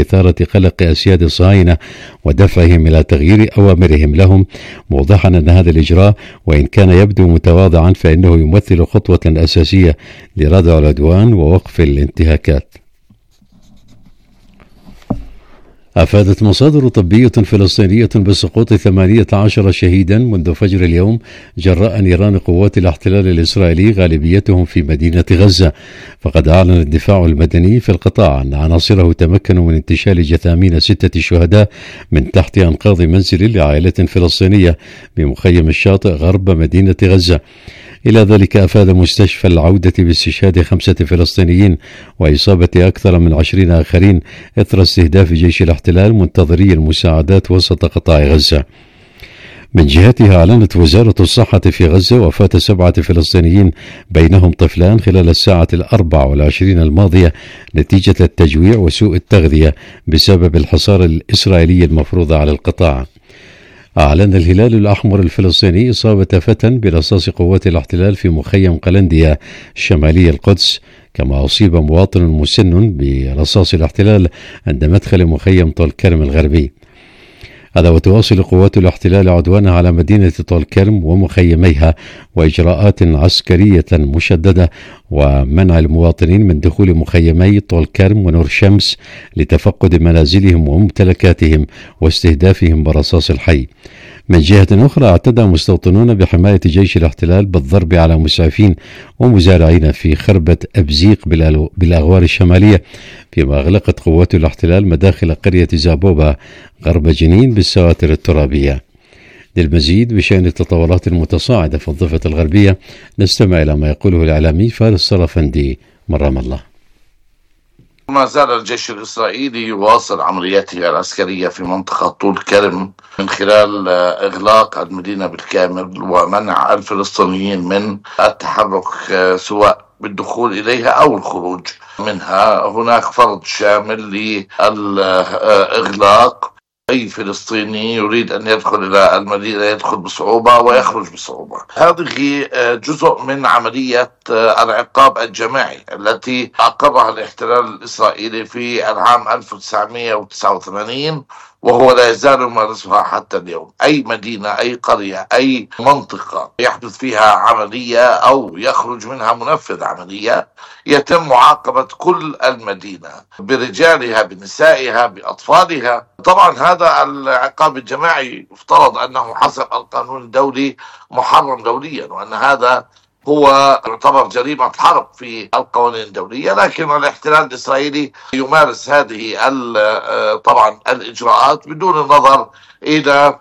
إثارة قلق أسياد الصهاينة ودفعهم إلى تغيير أوامرهم لهم، موضحا أن هذا الإجراء وإن كان يبدو متواضعا فإنه يمثل خطوة أساسية لردع العدوان ووقف الانتهاكات. أفادت مصادر طبية فلسطينية بسقوط 18 شهيدا منذ فجر اليوم جراء نيران قوات الاحتلال الإسرائيلي غالبيتهم في مدينة غزة. فقد أعلن الدفاع المدني في القطاع أن عناصره تمكنوا من انتشال جثامين 6 شهداء من تحت أنقاض منزل لعائلة فلسطينية بمخيم الشاطئ غرب مدينة غزة. إلى ذلك أفاد مستشفى العودة باستشهاد 5 فلسطينيين وإصابة أكثر من 20 آخرين إثر استهداف جيش الاحتلال منتظري المساعدات وسط قطاع غزة. من جهتها أعلنت وزارة الصحة في غزة وفاة 7 فلسطينيين بينهم طفلان خلال الساعة 24 الماضية نتيجة التجويع وسوء التغذية بسبب الحصار الإسرائيلي المفروض على القطاع. أعلن الهلال الأحمر الفلسطيني إصابة فتى برصاص قوات الاحتلال في مخيم قلنديا شمالي القدس، كما أصيب مواطن مسن برصاص الاحتلال عند مدخل مخيم طول كرم الغربي. هذا وتواصل قوات الاحتلال عدوانها على مدينة طول كرم ومخيميها وإجراءات عسكرية مشددة ومنع المواطنين من دخول مخيمي طول كرم ونور شمس لتفقد منازلهم وممتلكاتهم واستهدافهم برصاص الحي. من جهة أخرى اعتدى مستوطنون بحماية جيش الاحتلال بالضرب على مسعفين ومزارعين في خربة أبزيق بالأغوار الشمالية، فيما أغلقت قوات الاحتلال مداخل قرية زابوبا غرب جنين بالسواتر الترابية. للمزيد بشأن التطورات المتصاعدة في الضفة الغربية نستمع إلى ما يقوله الإعلامي فارس صرفندي من رام الله. ما زال الجيش الإسرائيلي يواصل عملياته العسكرية في منطقة طول كرم من خلال إغلاق المدينة بالكامل ومنع الفلسطينيين من التحرك سواء بالدخول إليها أو الخروج منها. هناك فرض شامل للإغلاق، أي فلسطيني يريد أن يدخل إلى المدينة يدخل بصعوبة ويخرج بصعوبة. هذه جزء من عملية العقاب الجماعي التي أقرها الاحتلال الإسرائيلي في العام 1989 وهو لا يزال يمارسها حتى اليوم. أي مدينة، أي قرية، أي منطقة يحدث فيها عملية أو يخرج منها منفذ عملية يتم معاقبة كل المدينة برجالها بنسائها بأطفالها. طبعا هذا العقاب الجماعي يفترض أنه حسب القانون الدولي محرم دوليا، وأن هذا هو يعتبر جريمة حرب في القوانين الدولية، لكن الاحتلال الإسرائيلي يمارس هذه طبعا الإجراءات بدون النظر إلى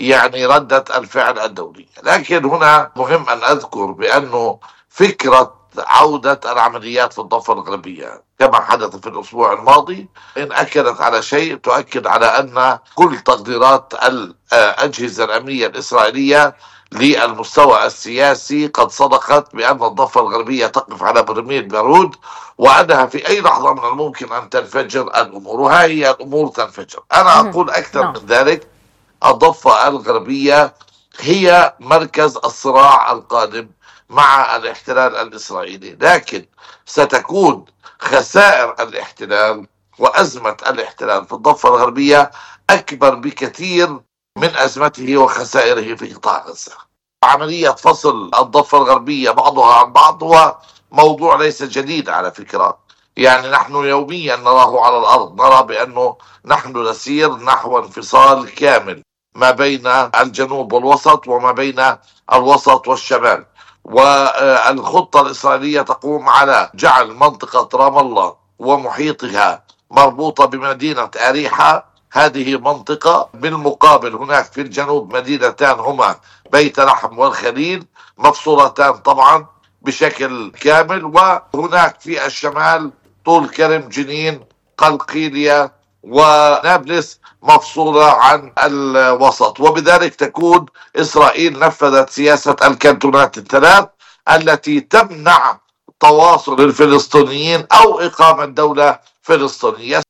ردة الفعل الدولية. لكن هنا مهم أن أذكر بأنه فكرة عودة العمليات في الضفة الغربية كما حدث في الأسبوع الماضي إن أكدت على شيء، تؤكد على أن كل تقديرات الأجهزة الأمنية الإسرائيلية للمستوى السياسي قد صدقت بأن الضفة الغربية تقف على برميل بارود وأنها في أي لحظة من الممكن أن تنفجر الأمور، وهي الأمور تنفجر. أنا أقول أكثر من ذلك، الضفة الغربية هي مركز الصراع القادم مع الاحتلال الإسرائيلي، لكن ستكون خسائر الاحتلال وأزمة الاحتلال في الضفة الغربية أكبر بكثير من أزمته وخسائره في قطاع غزة. عملية فصل الضفة الغربية بعضها عن بعض هو موضوع ليس جديد على فكرة، نحن يوميا نراه على الأرض، نرى بأنه نحن نسير نحو انفصال كامل ما بين الجنوب والوسط وما بين الوسط والشمال. والخطة الإسرائيلية تقوم على جعل منطقة رام الله ومحيطها مربوطة بمدينة أريحة. هذه منطقة بالمقابل هناك في الجنوب مدينتان هما بيت لحم والخليل مفصولتان طبعا بشكل كامل، وهناك في الشمال طول كرم جنين قلقيلية ونابلس مفصولة عن الوسط. وبذلك تكون إسرائيل نفذت سياسة الكانتونات الثلاث التي تمنع تواصل الفلسطينيين أو إقامة دولة فلسطينية.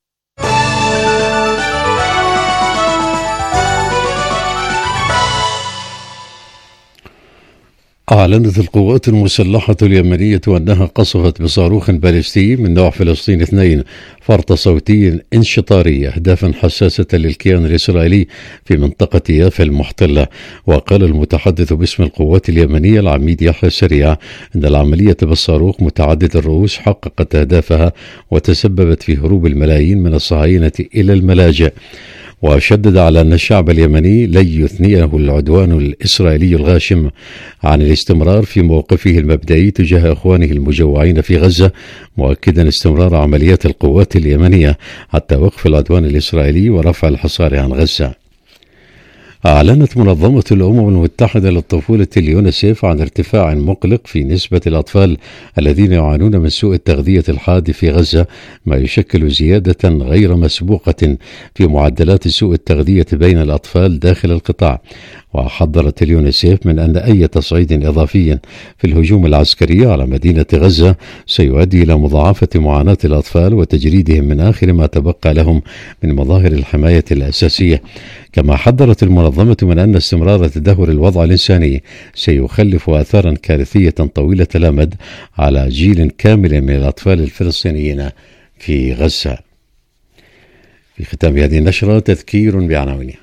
أعلنت القوات المسلحة اليمنية أنها قصفت بصاروخ باليستي من نوع فلسطين 2 فرط صوتي انشطاري أهدافا حساسة للكيان الإسرائيلي في منطقة يافا المحتلة. وقال المتحدث باسم القوات اليمنية العميد يحيى السريع أن العملية بالصاروخ متعدد الرؤوس حققت أهدافها وتسببت في هروب الملايين من الصهاينة إلى الملاجئ. وشدد على أن الشعب اليمني لن يثنيه العدوان الإسرائيلي الغاشم عن الاستمرار في موقفه المبدئي تجاه إخوانه المجوعين في غزة، مؤكدا استمرار عمليات القوات اليمنية حتى وقف العدوان الإسرائيلي ورفع الحصار عن غزة. أعلنت منظمة الأمم المتحدة للطفولة اليونيسيف عن ارتفاع مقلق في نسبة الأطفال الذين يعانون من سوء التغذية الحاد في غزة، ما يشكل زيادة غير مسبوقة في معدلات سوء التغذية بين الأطفال داخل القطاع. وحذرت اليونيسيف من أن أي تصعيد إضافي في الهجوم العسكري على مدينة غزة سيؤدي إلى مضاعفة معاناة الأطفال وتجريدهم من آخر ما تبقى لهم من مظاهر الحماية الأساسية. كما حذرت المنظمة من أن استمرار تدهور الوضع الإنساني سيخلف آثارا كارثية طويلة الأمد على جيل كامل من الأطفال الفلسطينيين في غزة. في ختام هذه النشرة تذكير بعناوينها.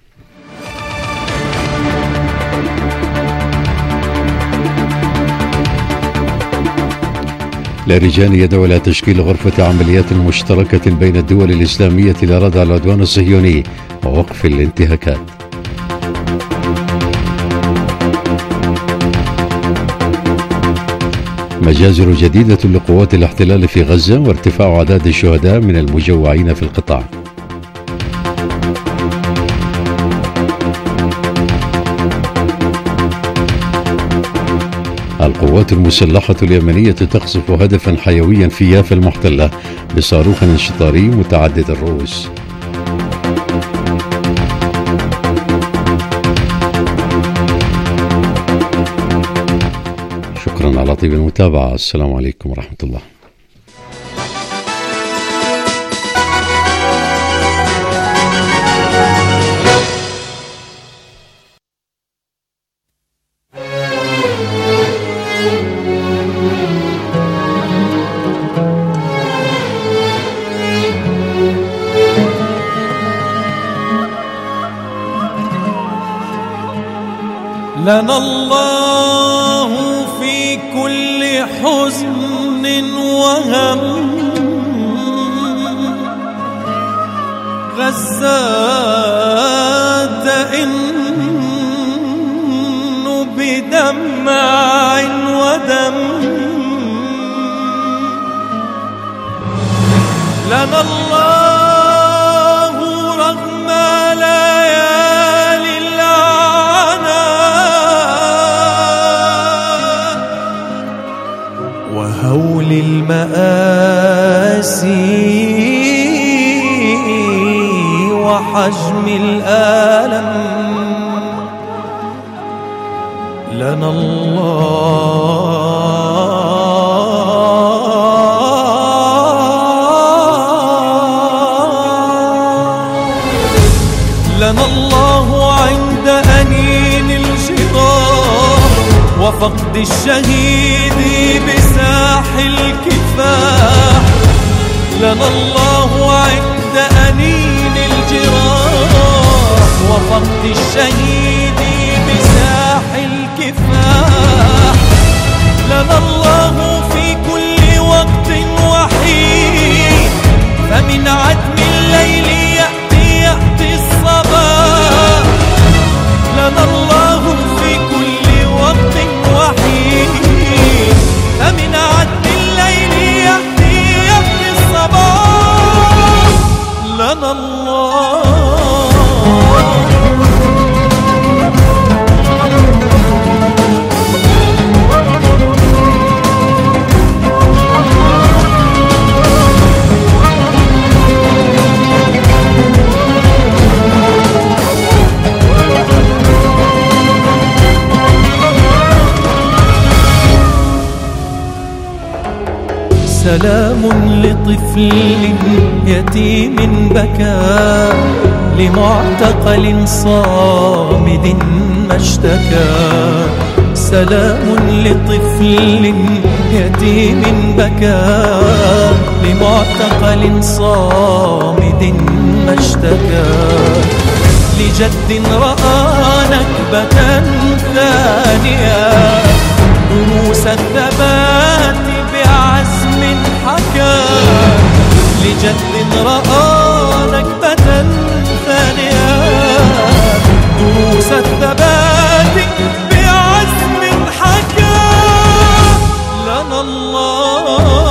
لاريجان يدعو إلى تشكيل غرفة عمليات مشتركة بين الدول الإسلامية لردع العدوان الصهيوني ووقف الانتهاكات. مجازر جديدة لقوات الاحتلال في غزة وارتفاع أعداد الشهداء من المجوعين في القطاع. القوات المسلحة اليمنية تقصف هدفا حيويا في يافا المحتلة بصاروخ انشطاري متعدد الرؤوس. شكرا على طيب المتابعة. السلام عليكم ورحمة الله. لنا الله في كل حزن وهم، غزة تئن بدمع ودم. لنا الله رغم ليالي العناء وهول المآسي وحجم الآلم. لنا الله عند أنين الجراح وفقد الشهيد بساح الكفاح. لنا الله عند أنين الجراح وفقد الشهيد بساح الكفاح. لنا الله في كل وقت وحين فمن عتم الليل يأتي الصباح. لنا الله في كل وقت وحين فمن عتم الليل يأتي الصباح. لنا الله سلام لطفل يتيم بكى لمعتقل صامد ما اشتكى. سلام لطفل يتيم بكى لمعتقل صامد ما اشتكى لجد رأى نكبة ثانية دروس الثبات بعزم حكى لجد رأى نكبة ثانية دروس الثبات بعزم حكى لنا الله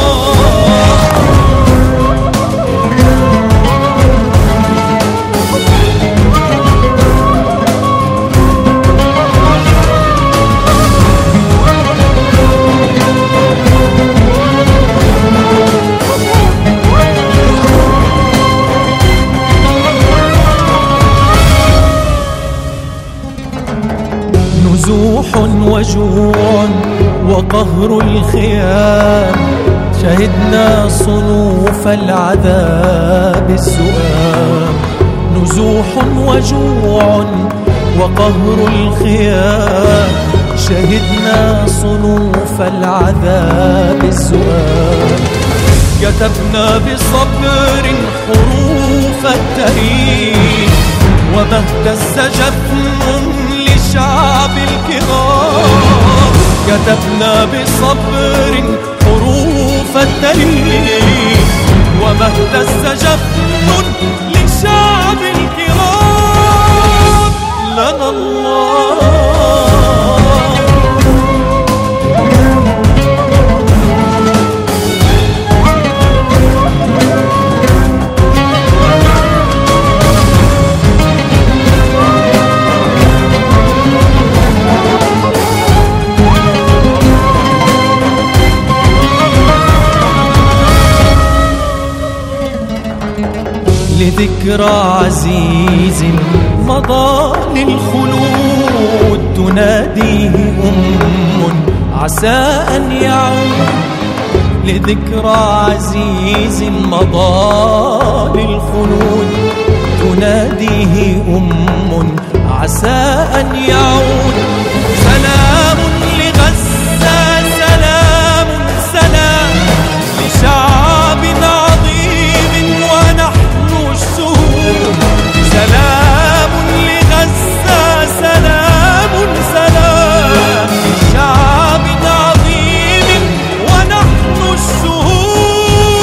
نزوح وجوع وقهر الخيام شهدنا صنوف العذاب السؤام نزوح وجوع وقهر الخيام شهدنا صنوف العذاب السؤام كتبنا بصبر حروف التاريخ وما اهتز جفن لشعب الكرام كتبنا بصبر حروف التاريخ وما اهتز جفن لشعب الكرام لنا الله لذكرى عزيز مضى للخلود تناديه عسى أن يعود لذكرى عزيز مضى للخلود تناديه عسى أن يعود سلام لغزة سلام سلام لشعب عظيم ونحن الشهود سلام لغزة سلام سلام لشعب عظيم ونحن الشهود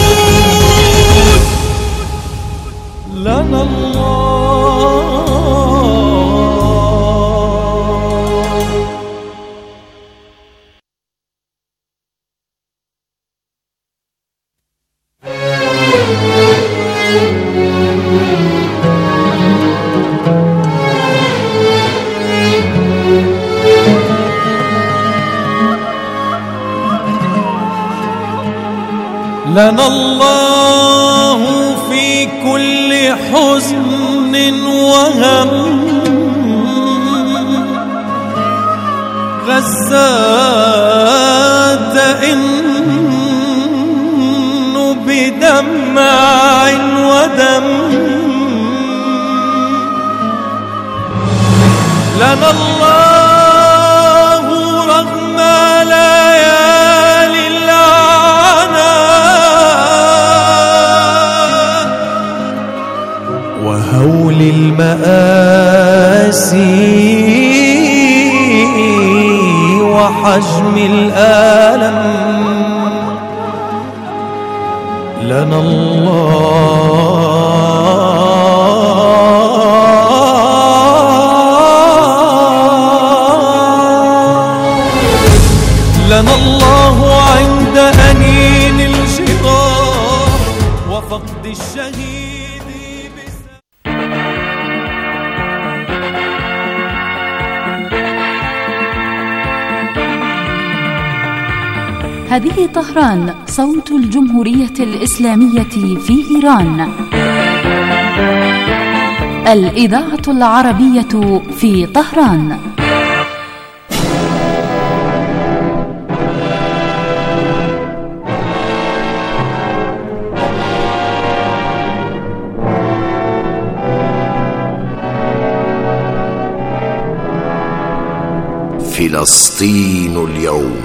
لنا الله لنا الله في كل حزن وهم غزة تئن بدمع ودم لنا الله رغم ليالي العناء وهول المآسي وحجم الآلم لنا لنا الله عند أنين الجراح وفقد الشهيد هذه طهران صوت الجمهورية الإسلامية في إيران الإذاعة العربية في طهران. فلسطين اليوم.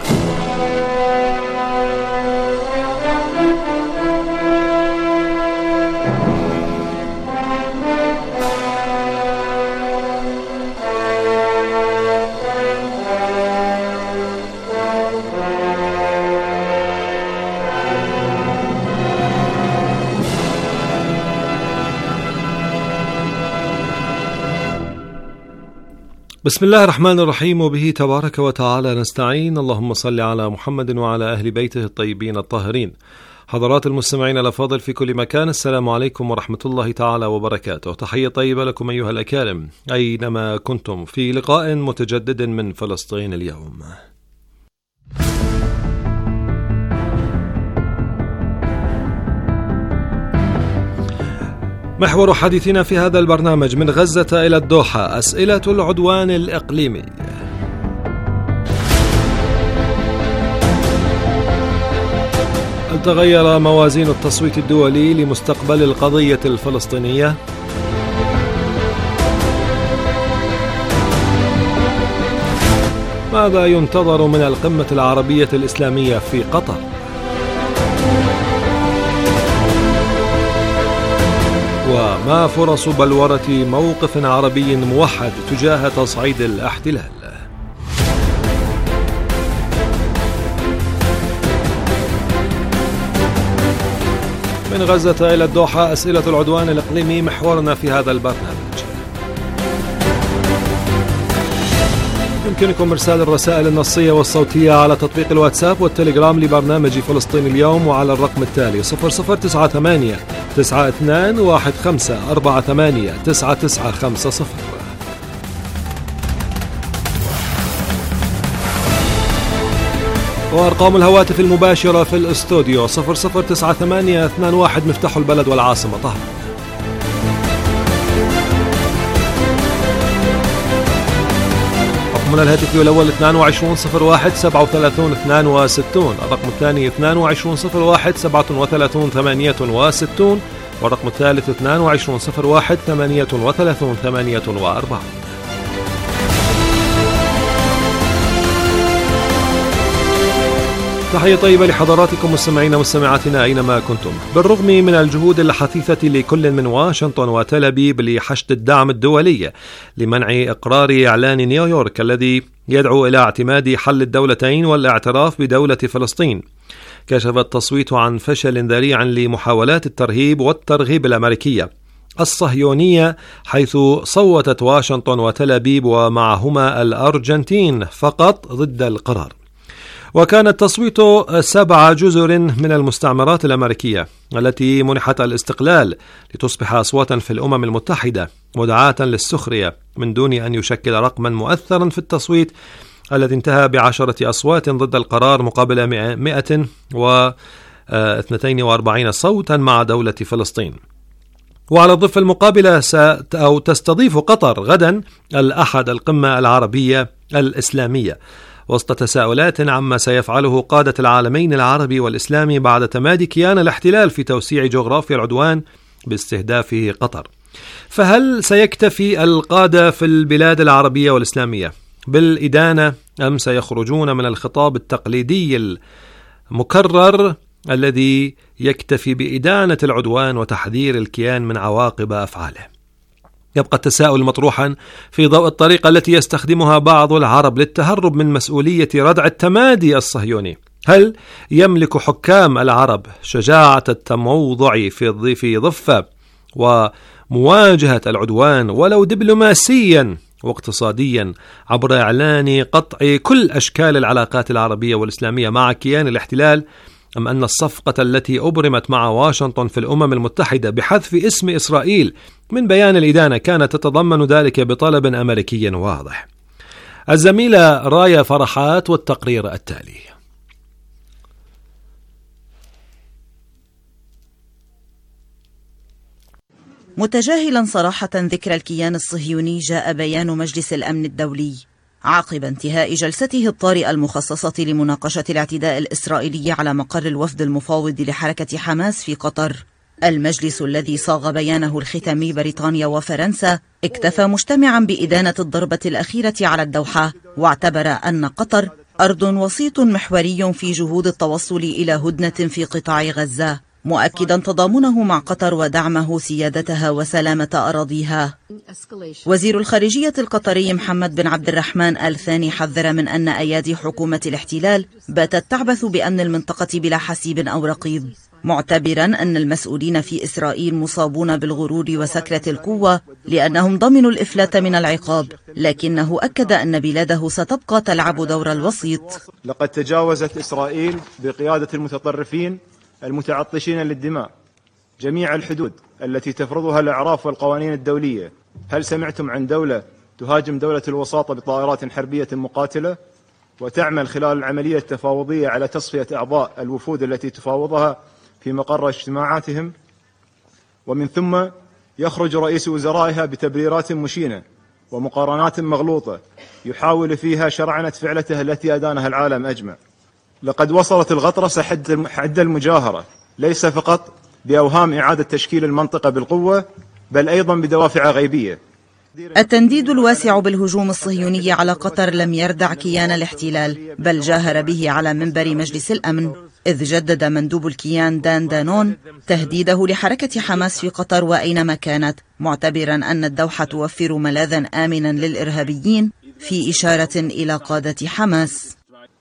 بسم الله الرحمن الرحيم، وبه تبارك وتعالى نستعين. اللهم صل على محمد وعلى أهل بيته الطيبين الطاهرين. حضرات المستمعين الأفاضل في كل مكان، السلام عليكم ورحمة الله تعالى وبركاته. تحية طيبة لكم أيها الأكارم أينما كنتم في لقاء متجدد من فلسطين اليوم. محور حديثنا في هذا البرنامج: من غزة إلى الدوحة، أسئلة العدوان الإقليمي. هل تغير موازين التصويت الدولي لمستقبل القضية الفلسطينية؟ ماذا ينتظر من القمة العربية الإسلامية في قطر؟ وما فرص بلورة موقف عربي موحد تجاه تصعيد الاحتلال؟ من غزة إلى الدوحة، أسئلة العدوان الإقليمي محورنا في هذا البرنامج. يمكنكم إرسال الرسائل النصية والصوتية على تطبيق الواتساب والتليجرام لبرنامج فلسطين اليوم، وعلى الرقم التالي 0098 92 15 48 9950. وأرقام الهواتف المباشرة في الاستوديو 0098 21 مفتاح البلد والعاصمة طهران. رقمنا الهاتفي الأول 22 01 37 62، الرقم الثاني 22 01 37 68، والرقم الثالث 22 01 38 48. تحية طيبة لحضراتكم مستمعينا ومستمعاتنا أينما كنتم. بالرغم من الجهود الحثيثة لكل من واشنطن وتل أبيب لحشد الدعم الدولي لمنع إقرار إعلان نيويورك الذي يدعو إلى اعتماد حل الدولتين والاعتراف بدولة فلسطين، كشف التصويت عن فشل ذريع لمحاولات الترهيب والترغيب الأمريكية الصهيونية، حيث صوتت واشنطن وتل أبيب ومعهما الأرجنتين فقط ضد القرار. وكان التصويت 7 جزر من المستعمرات الأمريكية التي منحت الاستقلال لتصبح أصواتا في الأمم المتحدة مدعاة للسخرية من دون أن يشكل رقما مؤثرا في التصويت الذي انتهى ب10 أصوات ضد القرار مقابل 142 صوتا مع دولة فلسطين. وعلى الضفة المقابلة تستضيف قطر غدا الأحد القمة العربية الإسلامية، وسط تساؤلات عما سيفعله قادة العالمين العربي والإسلامي بعد تمادي كيان الاحتلال في توسيع جغرافيا العدوان باستهدافه قطر. فهل سيكتفي القادة في البلاد العربية والإسلامية بالإدانة، أم سيخرجون من الخطاب التقليدي المكرر الذي يكتفي بإدانة العدوان وتحذير الكيان من عواقب أفعاله؟ يبقى التساؤل مطروحا في ضوء الطريقة التي يستخدمها بعض العرب للتهرب من مسؤولية ردع التمادي الصهيوني. هل يملك حكام العرب شجاعة التموضع في ضفة ومواجهة العدوان ولو دبلوماسيا واقتصاديا عبر إعلان قطع كل أشكال العلاقات العربية والإسلامية مع كيان الاحتلال، أم أن الصفقة التي أبرمت مع واشنطن في الأمم المتحدة بحذف اسم إسرائيل من بيان الإدانة كانت تتضمن ذلك بطلب أمريكي واضح؟ الزميلة رايا فرحات والتقرير التالي. متجاهلا صراحة ذكر الكيان الصهيوني، جاء بيان مجلس الأمن الدولي عقب انتهاء جلسته الطارئة المخصصة لمناقشة الاعتداء الإسرائيلي على مقر الوفد المفاوض لحركة حماس في قطر، المجلس الذي صاغ بيانه الختامي بريطانيا وفرنسا اكتفى مجتمعا بإدانة الضربة الأخيرة على الدوحة، واعتبر أن قطر أرض وسيط محوري في جهود التوصل إلى هدنة في قطاع غزة، مؤكدا تضامنه مع قطر ودعمه سيادتها وسلامة أراضيها. وزير الخارجية القطري محمد بن عبد الرحمن آل ثاني حذر من أن أيادي حكومة الاحتلال باتت تعبث بأمن المنطقة بلا حسيب أو رقيب، معتبرا أن المسؤولين في إسرائيل مصابون بالغرور وسكرة القوة لأنهم ضمنوا الإفلات من العقاب، لكنه أكد أن بلاده ستبقى تلعب دور الوسيط. لقد تجاوزت إسرائيل بقيادة المتطرفين المتعطشين للدماء جميع الحدود التي تفرضها الأعراف والقوانين الدولية. هل سمعتم عن دولة تهاجم دولة الوساطة بطائرات حربية مقاتلة وتعمل خلال العملية التفاوضية على تصفية أعضاء الوفود التي تفاوضها في مقر اجتماعاتهم؟ ومن ثم يخرج رئيس وزرائها بتبريرات مشينة ومقارنات مغلوطة يحاول فيها شرعنة فعلته التي أدانها العالم أجمع. لقد وصلت الغطرسة حد المجاهرة، ليس فقط بأوهام إعادة تشكيل المنطقة بالقوة بل أيضا بدوافع غيبية. التنديد الواسع بالهجوم الصهيوني على قطر لم يردع كيان الاحتلال، بل جاهر به على منبر مجلس الأمن، إذ جدد مندوب الكيان دان دانون تهديده لحركة حماس في قطر وأينما كانت، معتبرا أن الدوحة توفر ملاذا آمنا للإرهابيين، في إشارة إلى قادة حماس.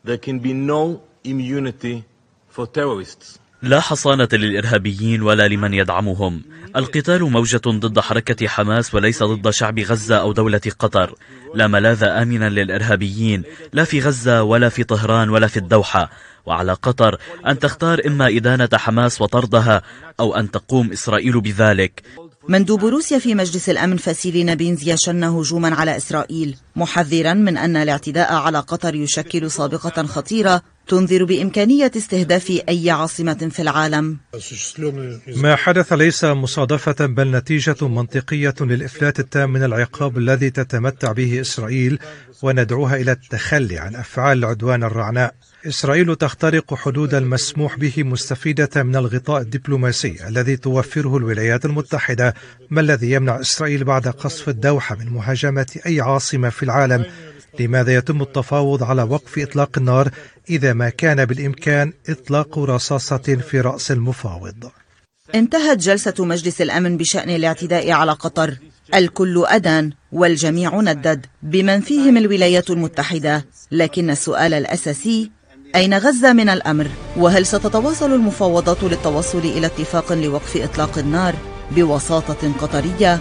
لا حصانة للإرهابيين ولا لمن يدعمهم. القتال موجة ضد حركة حماس وليس ضد شعب غزة أو دولة قطر. لا ملاذ آمنا للإرهابيين، لا في غزة ولا في طهران ولا في الدوحة. وعلى قطر أن تختار إما إدانة حماس وطردها أو أن تقوم إسرائيل بذلك. مندوب روسيا في مجلس الأمن فاسيلي نابينزيا شن هجوما على إسرائيل، محذرا من أن الاعتداء على قطر يشكل سابقة خطيرة تنذر بإمكانية استهداف أي عاصمة في العالم. ما حدث ليس مصادفة بل نتيجة منطقية للإفلات التام من العقاب الذي تتمتع به إسرائيل، وندعوها إلى التخلي عن أفعال العدوان الرعناء. إسرائيل تخترق حدود المسموح به مستفيدة من الغطاء الدبلوماسي الذي توفره الولايات المتحدة. ما الذي يمنع إسرائيل بعد قصف الدوحة من مهاجمة أي عاصمة في العالم؟ لماذا يتم التفاوض على وقف إطلاق النار إذا ما كان بالإمكان إطلاق رصاصة في رأس المفاوض؟ انتهت جلسة مجلس الأمن بشأن الاعتداء على قطر، الكل أدان والجميع ندد بمن فيهم الولايات المتحدة، لكن السؤال الأساسي: أين غزة من الأمر؟ وهل ستتواصل المفاوضات للتوصل إلى اتفاق لوقف إطلاق النار بوساطة قطرية؟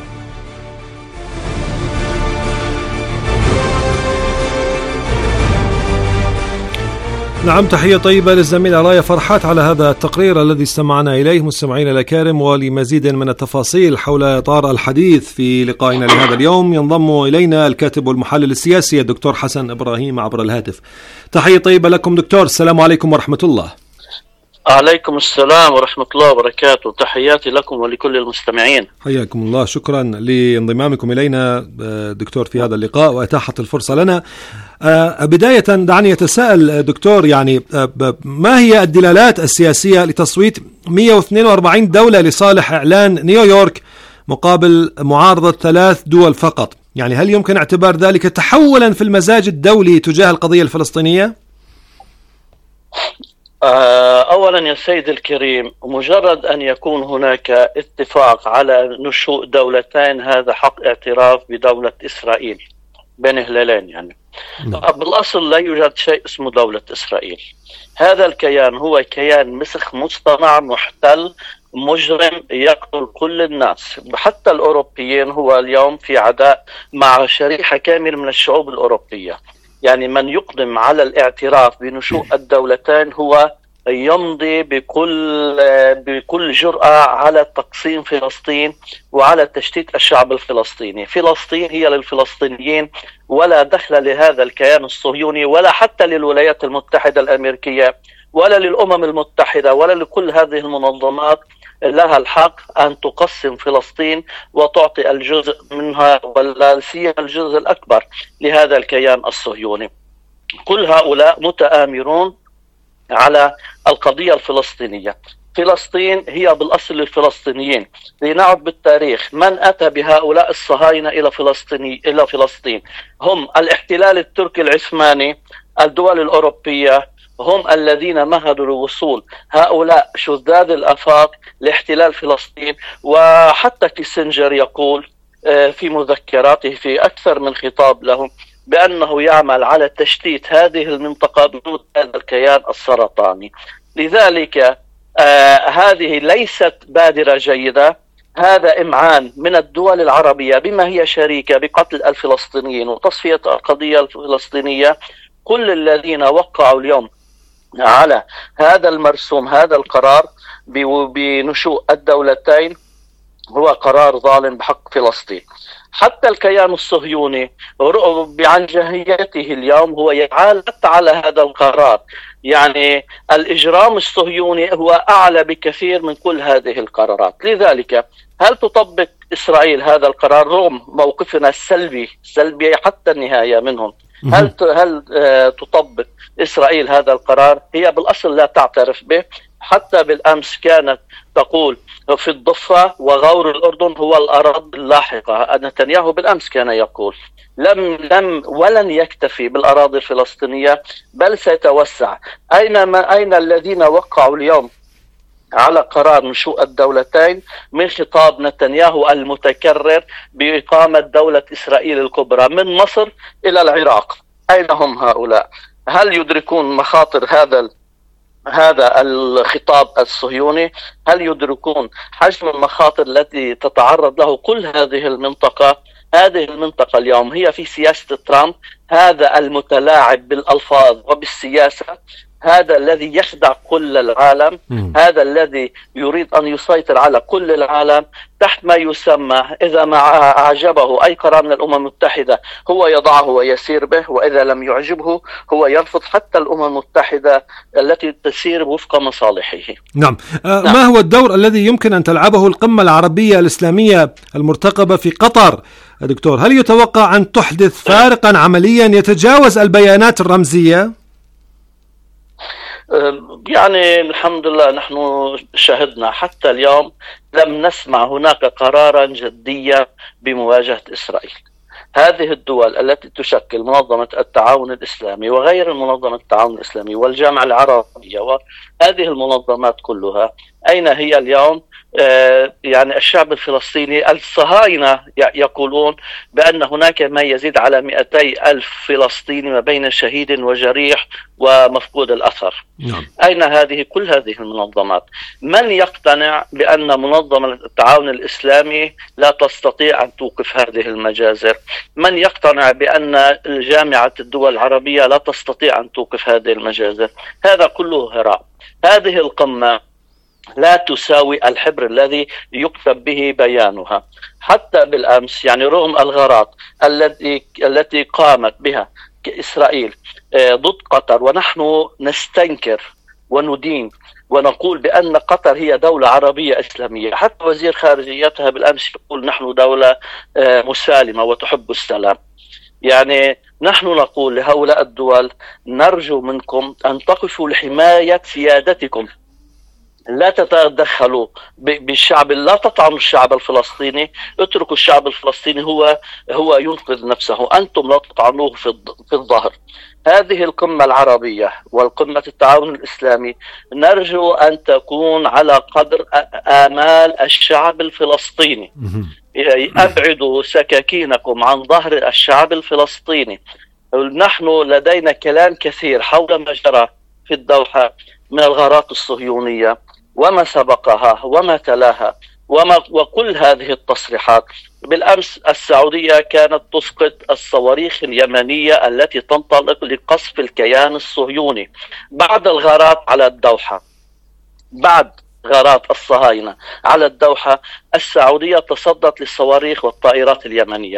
نعم، تحية طيبة للزميلة رايا فرحات على هذا التقرير الذي استمعنا إليه. مستمعين الأكارم، ولمزيد من التفاصيل حول إطار الحديث في لقائنا لهذا اليوم ينضم إلينا الكاتب والمحلل السياسي الدكتور حسن إبراهيم عبر الهاتف. تحية طيبة لكم دكتور، السلام عليكم ورحمة الله. عليكم السلام ورحمة الله وبركاته، تحياتي لكم ولكل المستمعين. حياكم الله، شكرا لانضمامكم إلينا دكتور في هذا اللقاء وإتاحة الفرصة لنا. بداية دعني أتساءل دكتور، يعني ما هي الدلالات السياسية لتصويت 142 دولة لصالح إعلان نيويورك مقابل معارضة 3 دول فقط؟ يعني هل يمكن اعتبار ذلك تحولا في المزاج الدولي تجاه القضية الفلسطينية؟ أولا يا سيد الكريم، مجرد أن يكون هناك اتفاق على نشوء دولتين هذا حق اعتراف بدولة إسرائيل بين هلالين. يعني بالأصل لا يوجد شيء اسمه دولة إسرائيل. هذا الكيان هو كيان مسخ مصطنع محتل مجرم يقتل كل الناس حتى الأوروبيين. هو اليوم في عداء مع شريحة كاملة من الشعوب الأوروبية. يعني من يقدم على الاعتراف بنشوء الدولتين هو يمضي بكل جرأة على تقسيم فلسطين وعلى تشتيت الشعب الفلسطيني. فلسطين هي للفلسطينيين، ولا دخل لهذا الكيان الصهيوني ولا حتى للولايات المتحدة الأمريكية ولا للأمم المتحدة ولا لكل هذه المنظمات لها الحق أن تقسم فلسطين وتعطي الجزء منها ولا سيما الجزء الأكبر لهذا الكيان الصهيوني. كل هؤلاء متآمرون على القضية الفلسطينية. فلسطين هي بالأصل الفلسطينيين. لنعد بالتاريخ، من أتى بهؤلاء الصهاينة إلى فلسطين هم الاحتلال التركي العثماني، الدول الأوروبية، هم الذين مهدوا لوصول هؤلاء شذاذ الآفاق لاحتلال فلسطين. وحتى كيسنجر يقول في مذكراته في أكثر من خطاب له بأنه يعمل على تشتيت هذه المنطقة بوجود هذا الكيان السرطاني. لذلك هذه ليست بادرة جيدة، هذا إمعان من الدول العربية بما هي شريكة بقتل الفلسطينيين وتصفية القضية الفلسطينية. كل الذين وقعوا اليوم على هذا المرسوم، هذا القرار بنشوء الدولتين، هو قرار ظالم بحق فلسطين. حتى الكيان الصهيوني بعنجهيته اليوم هو يعالج على هذا القرار. يعني الإجرام الصهيوني هو أعلى بكثير من كل هذه القرارات. لذلك هل تطبق إسرائيل هذا القرار رغم موقفنا السلبي حتى النهاية منهم؟ هل تطبق إسرائيل هذا القرار؟ هي بالأصل لا تعترف به. حتى بالأمس كانت تقول في الضفة وغور الأردن هو الأراضي اللاحقة. نتنياهو بالأمس كان يقول ولن يكتفي بالأراضي الفلسطينية بل سيتوسع. أين الذين وقعوا اليوم على قرار نشوء الدولتين من خطاب نتنياهو المتكرر بإقامة دولة إسرائيل الكبرى من مصر إلى العراق؟ أين هم هؤلاء؟ هل يدركون مخاطر هذا الخطاب الصهيوني؟ هل يدركون حجم المخاطر التي تتعرض له كل هذه المنطقة؟ هذه المنطقة اليوم هي في سياسة ترامب، هذا المتلاعب بالألفاظ وبالسياسة، هذا الذي يخدع كل العالم، هذا الذي يريد أن يسيطر على كل العالم تحت ما يسمى إذا ما أعجبه أي قرار من الأمم المتحدة هو يضعه ويسير به، وإذا لم يعجبه هو يرفض حتى الأمم المتحدة التي تسير وفق مصالحه. نعم. ما هو الدور الذي يمكن أن تلعبه القمة العربية الإسلامية المرتقبة في قطر دكتور؟ هل يتوقع أن تحدث فارقا عمليا يتجاوز البيانات الرمزية؟ يعني الحمد لله نحن شهدنا حتى اليوم لم نسمع هناك قرارا جديا بمواجهة إسرائيل. هذه الدول التي تشكل منظمة التعاون الإسلامي وغير منظمة التعاون الإسلامي والجامعة العربية وهذه المنظمات كلها أين هي اليوم؟ يعني الشعب الفلسطيني، الصهاينة يقولون بأن هناك ما يزيد على 200,000 فلسطيني ما بين شهيد وجريح ومفقود الأثر. أين كل هذه المنظمات؟ من يقتنع بأن منظمة التعاون الإسلامي لا تستطيع أن توقف هذه المجازر؟ من يقتنع بأن جامعة الدول العربية لا تستطيع أن توقف هذه المجازر؟ هذا كله هراء. هذه القمة لا تساوي الحبر الذي يكتب به بيانها. حتى بالأمس يعني رغم الغارات التي قامت بها إسرائيل ضد قطر، ونحن نستنكر وندين ونقول بأن قطر هي دولة عربية إسلامية، حتى وزير خارجيتها بالأمس يقول نحن دولة مسالمة وتحب السلام. يعني نحن نقول لهؤلاء الدول نرجو منكم أن تقفوا لحماية سيادتكم، لا تتدخلوا بالشعب، لا تطعنوا الشعب الفلسطيني، اتركوا الشعب الفلسطيني هو ينقذ نفسه، أنتم لا تطعنوه في الظهر. هذه القمة العربية والقمة التعاون الإسلامي نرجو أن تكون على قدر آمال الشعب الفلسطيني. أبعدوا سكاكينكم عن ظهر الشعب الفلسطيني. نحن لدينا كلام كثير حول ما جرى في الدوحة من الغارات الصهيونية وما سبقها وما تلاها وكل هذه التصريحات. بالأمس السعودية كانت تسقط الصواريخ اليمنية التي تنطلق لقصف الكيان الصهيوني بعد الغارات على الدوحة. بعد غارات الصهاينة على الدوحة السعودية تصدت للصواريخ والطائرات اليمنية.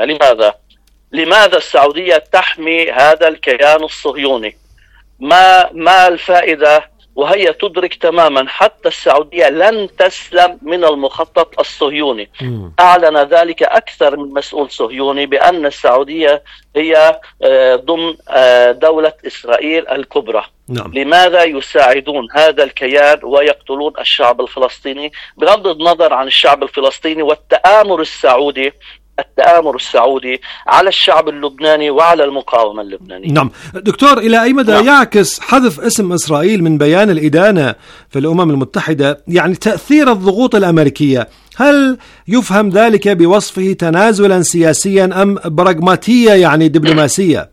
لماذا السعودية تحمي هذا الكيان الصهيوني؟ ما الفائدة وهي تدرك تماما حتى السعودية لن تسلم من المخطط الصهيوني. أعلن ذلك أكثر من مسؤول صهيوني بأن السعودية هي ضمن دولة إسرائيل الكبرى. نعم. لماذا يساعدون هذا الكيان ويقتلون الشعب الفلسطيني بغض النظر عن الشعب الفلسطيني والتآمر السعودي على الشعب اللبناني وعلى المقاومة اللبنانية؟ نعم دكتور، إلى أي مدى يعكس حذف اسم إسرائيل من بيان الإدانة في الأمم المتحدة يعني تأثير الضغوط الأمريكية؟ هل يفهم ذلك بوصفه تنازلا سياسيا أم براغماتية يعني دبلوماسية؟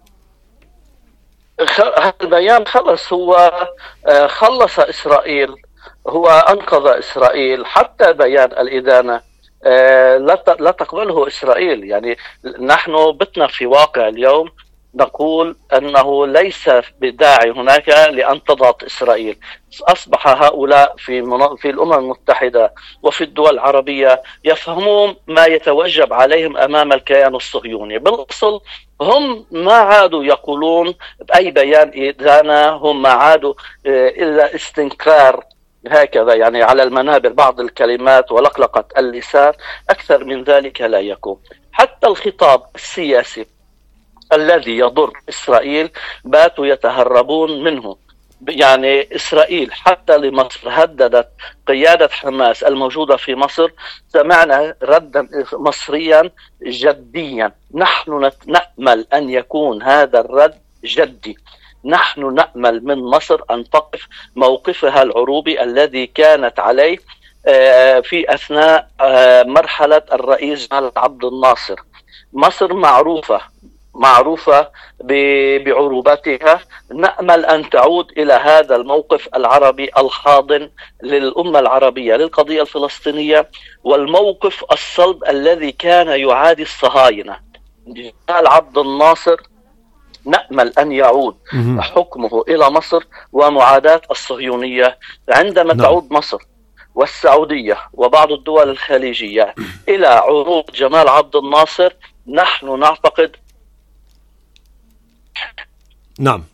هذا البيان هو خلص إسرائيل، هو أنقذ إسرائيل. حتى بيان الإدانة لا تقبله إسرائيل. يعني نحن بتنا في واقع اليوم نقول أنه ليس بداعي هناك لأن تضغط إسرائيل. أصبح هؤلاء في الأمم المتحدة وفي الدول العربية يفهمون ما يتوجب عليهم أمام الكيان الصهيوني. بالأصل هم ما عادوا يقولون بأي بيان إدانة، هم ما عادوا إلا استنكار هكذا يعني على المنابر بعض الكلمات ولقلقة اللسان، أكثر من ذلك لا يكون. حتى الخطاب السياسي الذي يضر إسرائيل باتوا يتهربون منه. يعني إسرائيل حتى لمصر هددت قيادة حماس الموجودة في مصر. سمعنا ردا مصريا جديا. نحن نأمل أن يكون هذا الرد جدي. نحن نأمل من مصر أن تقف موقفها العروبي الذي كانت عليه في أثناء مرحلة الرئيس جمال عبد الناصر. مصر معروفة بعروبتها. نأمل أن تعود إلى هذا الموقف العربي الحاضن للأمة العربية للقضية الفلسطينية، والموقف الصلب الذي كان يعادي الصهاينة. جمال عبد الناصر نأمل أن يعود حكمه إلى مصر ومعاداة الصهيونية. عندما تعود مصر والسعودية وبعض الدول الخليجية إلى عروض جمال عبد الناصر، نحن نعتقد. نعم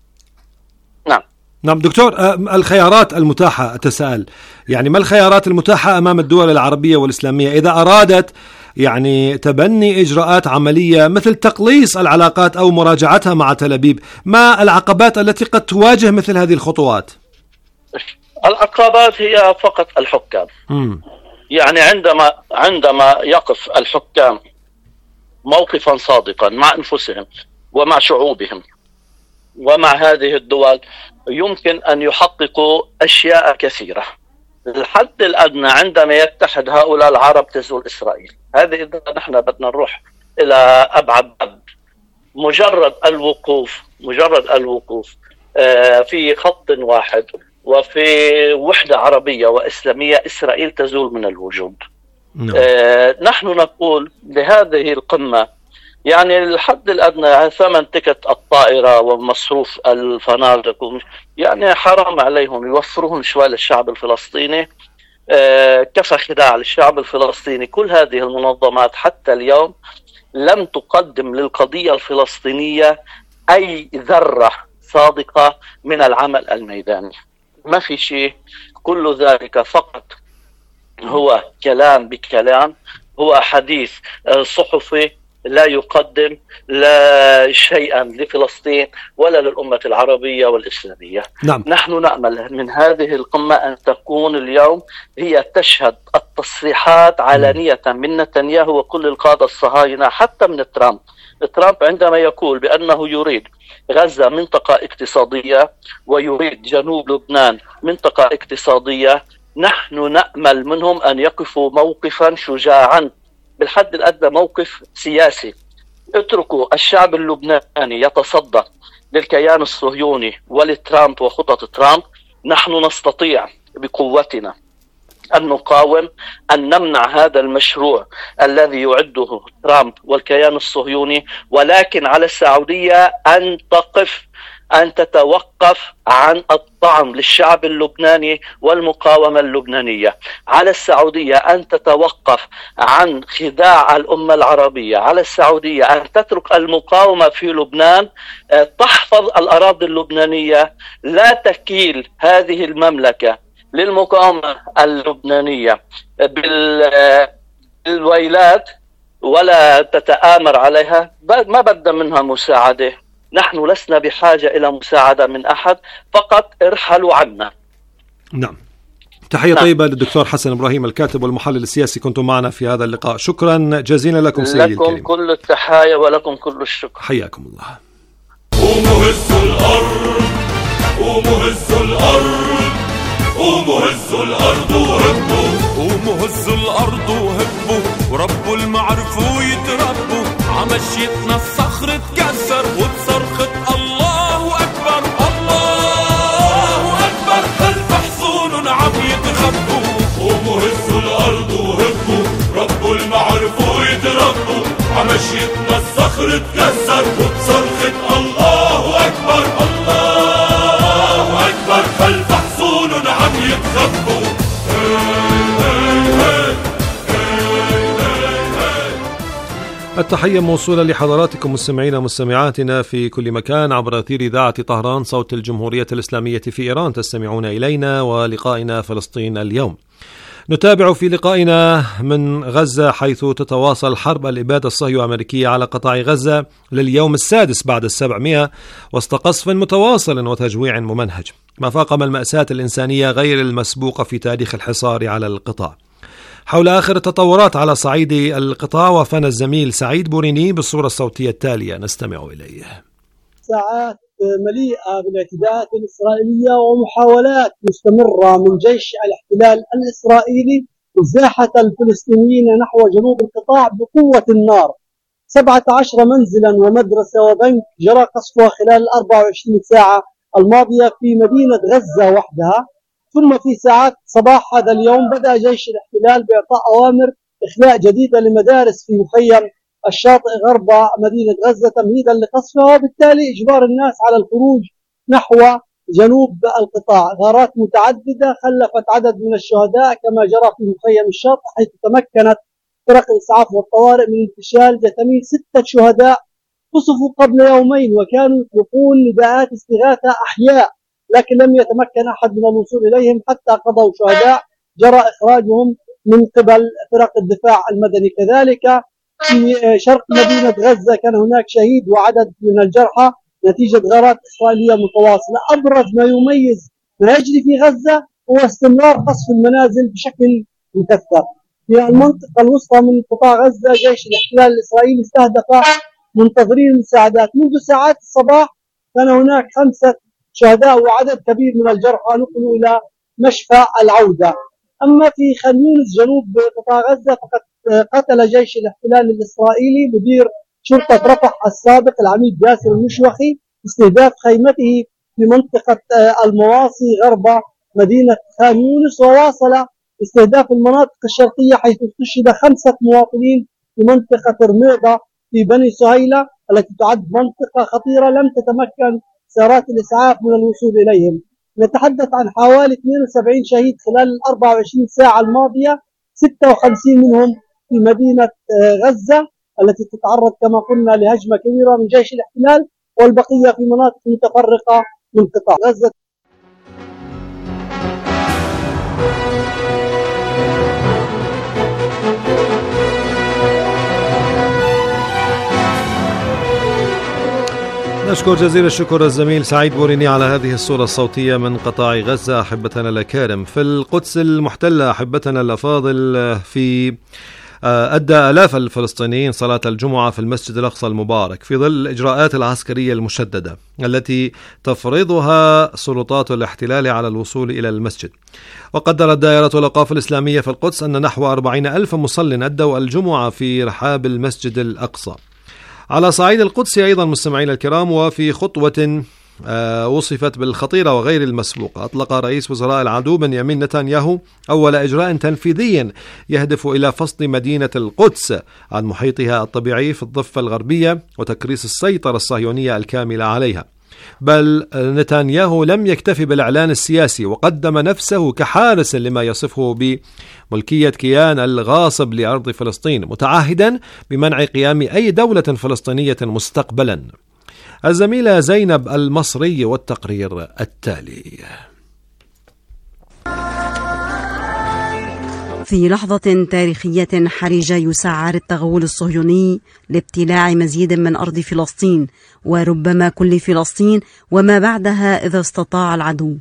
دكتور، الخيارات المتاحة أتساءل، يعني ما الخيارات المتاحة أمام الدول العربية والإسلامية إذا أرادت يعني تبني إجراءات عملية مثل تقليص العلاقات أو مراجعتها مع تل أبيب؟ ما العقبات التي قد تواجه مثل هذه الخطوات؟ العقبات هي فقط الحكام. يعني عندما يقف الحكام موقفا صادقا مع أنفسهم ومع شعوبهم ومع هذه الدول، يمكن أن يحققوا أشياء كثيرة. الحد الأدنى عندما يتحد هؤلاء العرب تزول إسرائيل. هذه إذا نحن بدنا نروح إلى أبعد. مجرد الوقوف في خط واحد وفي وحدة عربية وإسلامية، إسرائيل تزول من الوجود. نحن نقول لهذه القمة يعني الحد الأدنى ثمن تكت الطائرة ومصروف الفنادق، يعني حرام عليهم يوفرون شوي للشعب الفلسطيني. كفى خداع للشعب الفلسطيني. كل هذه المنظمات حتى اليوم لم تقدم للقضية الفلسطينية أي ذرة صادقة من العمل الميداني. ما في شيء، كل ذلك فقط هو كلام بكلام، هو حديث صحفي لا يقدم لا شيئا لفلسطين ولا للأمة العربية والإسلامية. نعم. نحن نأمل من هذه القمة أن تكون اليوم هي تشهد التصريحات علانية من نتنياهو وكل القادة الصهاينة، حتى من ترامب عندما يقول بأنه يريد غزة منطقة اقتصادية ويريد جنوب لبنان منطقة اقتصادية. نحن نأمل منهم أن يقفوا موقفا شجاعا، بالحد الأدنى موقف سياسي. اتركوا الشعب اللبناني يتصدى للكيان الصهيوني ولترامب وخطط ترامب. نحن نستطيع بقوتنا أن نقاوم، أن نمنع هذا المشروع الذي يعده ترامب والكيان الصهيوني، ولكن على السعودية أن تقف أن تتوقف عن الطعن للشعب اللبناني والمقاومة اللبنانية، على السعودية أن تتوقف عن خداع الأمة العربية، على السعودية أن تترك المقاومة في لبنان تحفظ الأراضي اللبنانية، لا تكيل هذه المملكة للمقاومة اللبنانية بالويلات ولا تتآمر عليها. ما بدنا منها مساعدة، نحن لسنا بحاجة إلى مساعدة من أحد، فقط ارحلوا عنا. نعم. تحية طيبة للدكتور حسن إبراهيم الكاتب والمحلل السياسي، كنتم معنا في هذا اللقاء. شكرا جزيلا لكم سيدي الكريم. لكم كل التحايا ولكم كل الشكر. حياكم الله. قوموا هزوا الأرض، قوموا هزوا الأرض، قوموا هزوا الأرض وهبوا، قوموا هزوا الأرض وهبوا، وربوا المعرفوا يتربوا، عمشيتنا الصخر تكسر وبصرخة الله أكبر، الله أكبر، خلف حصون عم يتخبوا. قوموا هزوا الأرض وهبوا، ربوا المعرفوا يتربوا، عمشيتنا الصخر تكسر وبصرخة الله أكبر، الله أكبر، خلف حصون عم يتخبوا. التحية موصولة لحضراتكم مستمعينا ومستمعاتنا في كل مكان عبر أثير إذاعة طهران صوت الجمهورية الإسلامية في إيران. تستمعون إلينا ولقائنا فلسطين اليوم. نتابع في لقائنا من غزة، حيث تتواصل حرب الإبادة الصهيونية على قطاع غزة لليوم السادس بعد 700 وسط قصف متواصل وتجويع ممنهج، ما فاقم المأساة الإنسانية غير المسبوقة في تاريخ الحصار على القطاع. حول آخر التطورات على صعيد القطاع وفانا الزميل سعيد بوريني بالصورة الصوتية التالية، نستمع إليه. ساعات مليئة بالاعتداءات الإسرائيلية ومحاولات مستمرة من جيش الاحتلال الإسرائيلي إزاحة الفلسطينيين نحو جنوب القطاع بقوة النار. 17 منزلا ومدرسة وبنك جرى قصفها خلال 24 ساعة الماضية في مدينة غزة وحدها. ثم في ساعات صباح هذا اليوم بدأ جيش الاحتلال بإعطاء أوامر إخلاء جديدة لمدارس في مخيم الشاطئ غرب مدينة غزة تمهيدا لقصفها، وبالتالي إجبار الناس على الخروج نحو جنوب القطاع. غارات متعددة خلفت عدد من الشهداء كما جرى في مخيم الشاطئ، حيث تمكنت فرق الإسعاف والطوارئ من انتشال جثامين 6 شهداء قصفوا قبل يومين، وكانوا يطلقون نداءات استغاثة أحياء، لكن لم يتمكن أحد من الوصول إليهم حتى قضوا شهداء جرى إخراجهم من قبل فرق الدفاع المدني. كذلك في شرق مدينة غزة كان هناك شهيد وعدد من الجرحى نتيجة غارات إسرائيلية متواصلة. أبرز ما يميز ما يجري في غزة هو استمرار قصف المنازل بشكل مكثف. في المنطقة الوسطى من قطاع غزة جيش الاحتلال الإسرائيلي استهدف منتظرين المساعدات. منذ ساعات الصباح كان هناك 5 شهداء وعدد كبير من الجرحى نقلوا إلى مشفى العودة. أما في خان يونس جنوب قطاع غزة فقد قتل جيش الاحتلال الإسرائيلي مدير شرطة رفح السابق العميد ياسر المشوخي استهداف خيمته في منطقة المواصي غرب مدينة خان يونس، وواصل استهداف المناطق الشرقية حيث استشهد 5 مواطنين في منطقة رميضة في بني سهيلة التي تعد منطقة خطيرة لم تتمكن سيارات الإسعاف من الوصول إليهم. نتحدث عن حوالي 72 شهيد خلال 24 ساعة الماضية، 56 منهم في مدينة غزة التي تتعرض كما قلنا لهجمة كبيرة من جيش الاحتلال، والبقية في مناطق متفرقة من قطاع غزة. نشكر جزيل الشكر الزميل سعيد بوريني على هذه الصورة الصوتية من قطاع غزة. أحبتنا الأكارم، في القدس المحتلة أحبتنا الأفاضل، في أدى آلاف الفلسطينيين صلاة الجمعة في المسجد الأقصى المبارك في ظل الإجراءات العسكرية المشددة التي تفرضها سلطات الاحتلال على الوصول إلى المسجد. وقدرت دائرة الأوقاف الإسلامية في القدس أن نحو 40,000 مصل أدوا الجمعة في رحاب المسجد الأقصى. على صعيد القدس أيضا مستمعينا الكرام، وفي خطوة وصفت بالخطيرة وغير المسبوقة، أطلق رئيس وزراء العدو بنيامين نتنياهو أول إجراء تنفيذي يهدف إلى فصل مدينة القدس عن محيطها الطبيعي في الضفة الغربية وتكريس السيطرة الصهيونية الكاملة عليها. بل نتنياهو لم يكتفي بالإعلان السياسي، وقدم نفسه كحارس لما يصفه بملكية كيان الغاصب لأرض فلسطين، متعهدا بمنع قيام أي دولة فلسطينية مستقبلا. الزميلة زينب المصري والتقرير التالي. في لحظة تاريخية حرجة يسعر التغول الصهيوني لابتلاع مزيد من أرض فلسطين، وربما كل فلسطين وما بعدها إذا استطاع العدو.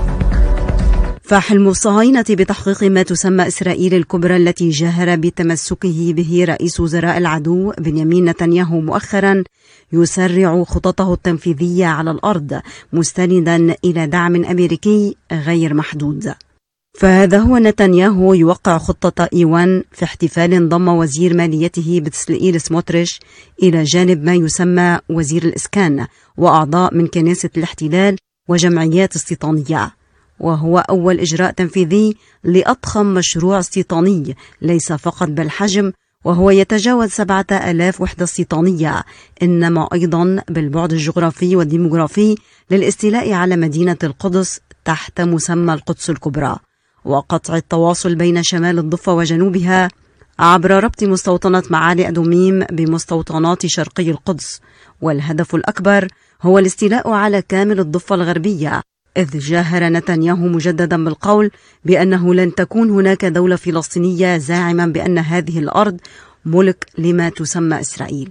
فحلم الصهاينة بتحقيق ما تسمى إسرائيل الكبرى التي جاهر بتمسكه به رئيس وزراء العدو بنيامين نتنياهو مؤخرا يسرع خططه التنفيذية على الأرض، مستندا إلى دعم أمريكي غير محدود. فهذا هو نتنياهو يوقع خطة إيوان في احتفال ضم وزير ماليته بتسلئيل سموتريش إلى جانب ما يسمى وزير الإسكان وأعضاء من كنيسة الاحتلال وجمعيات استيطانية، وهو أول إجراء تنفيذي لأضخم مشروع استيطاني ليس فقط بالحجم، وهو يتجاوز 7000 وحدة استيطانية، إنما أيضا بالبعد الجغرافي والديموغرافي للاستيلاء على مدينة القدس تحت مسمى القدس الكبرى، وقطع التواصل بين شمال الضفة وجنوبها عبر ربط مستوطنة معالي أدوميم بمستوطنات شرقي القدس. والهدف الأكبر هو الاستيلاء على كامل الضفة الغربية، إذ جاهر نتنياهو مجددا بالقول بأنه لن تكون هناك دولة فلسطينية، زاعما بأن هذه الأرض ملك لما تسمى إسرائيل.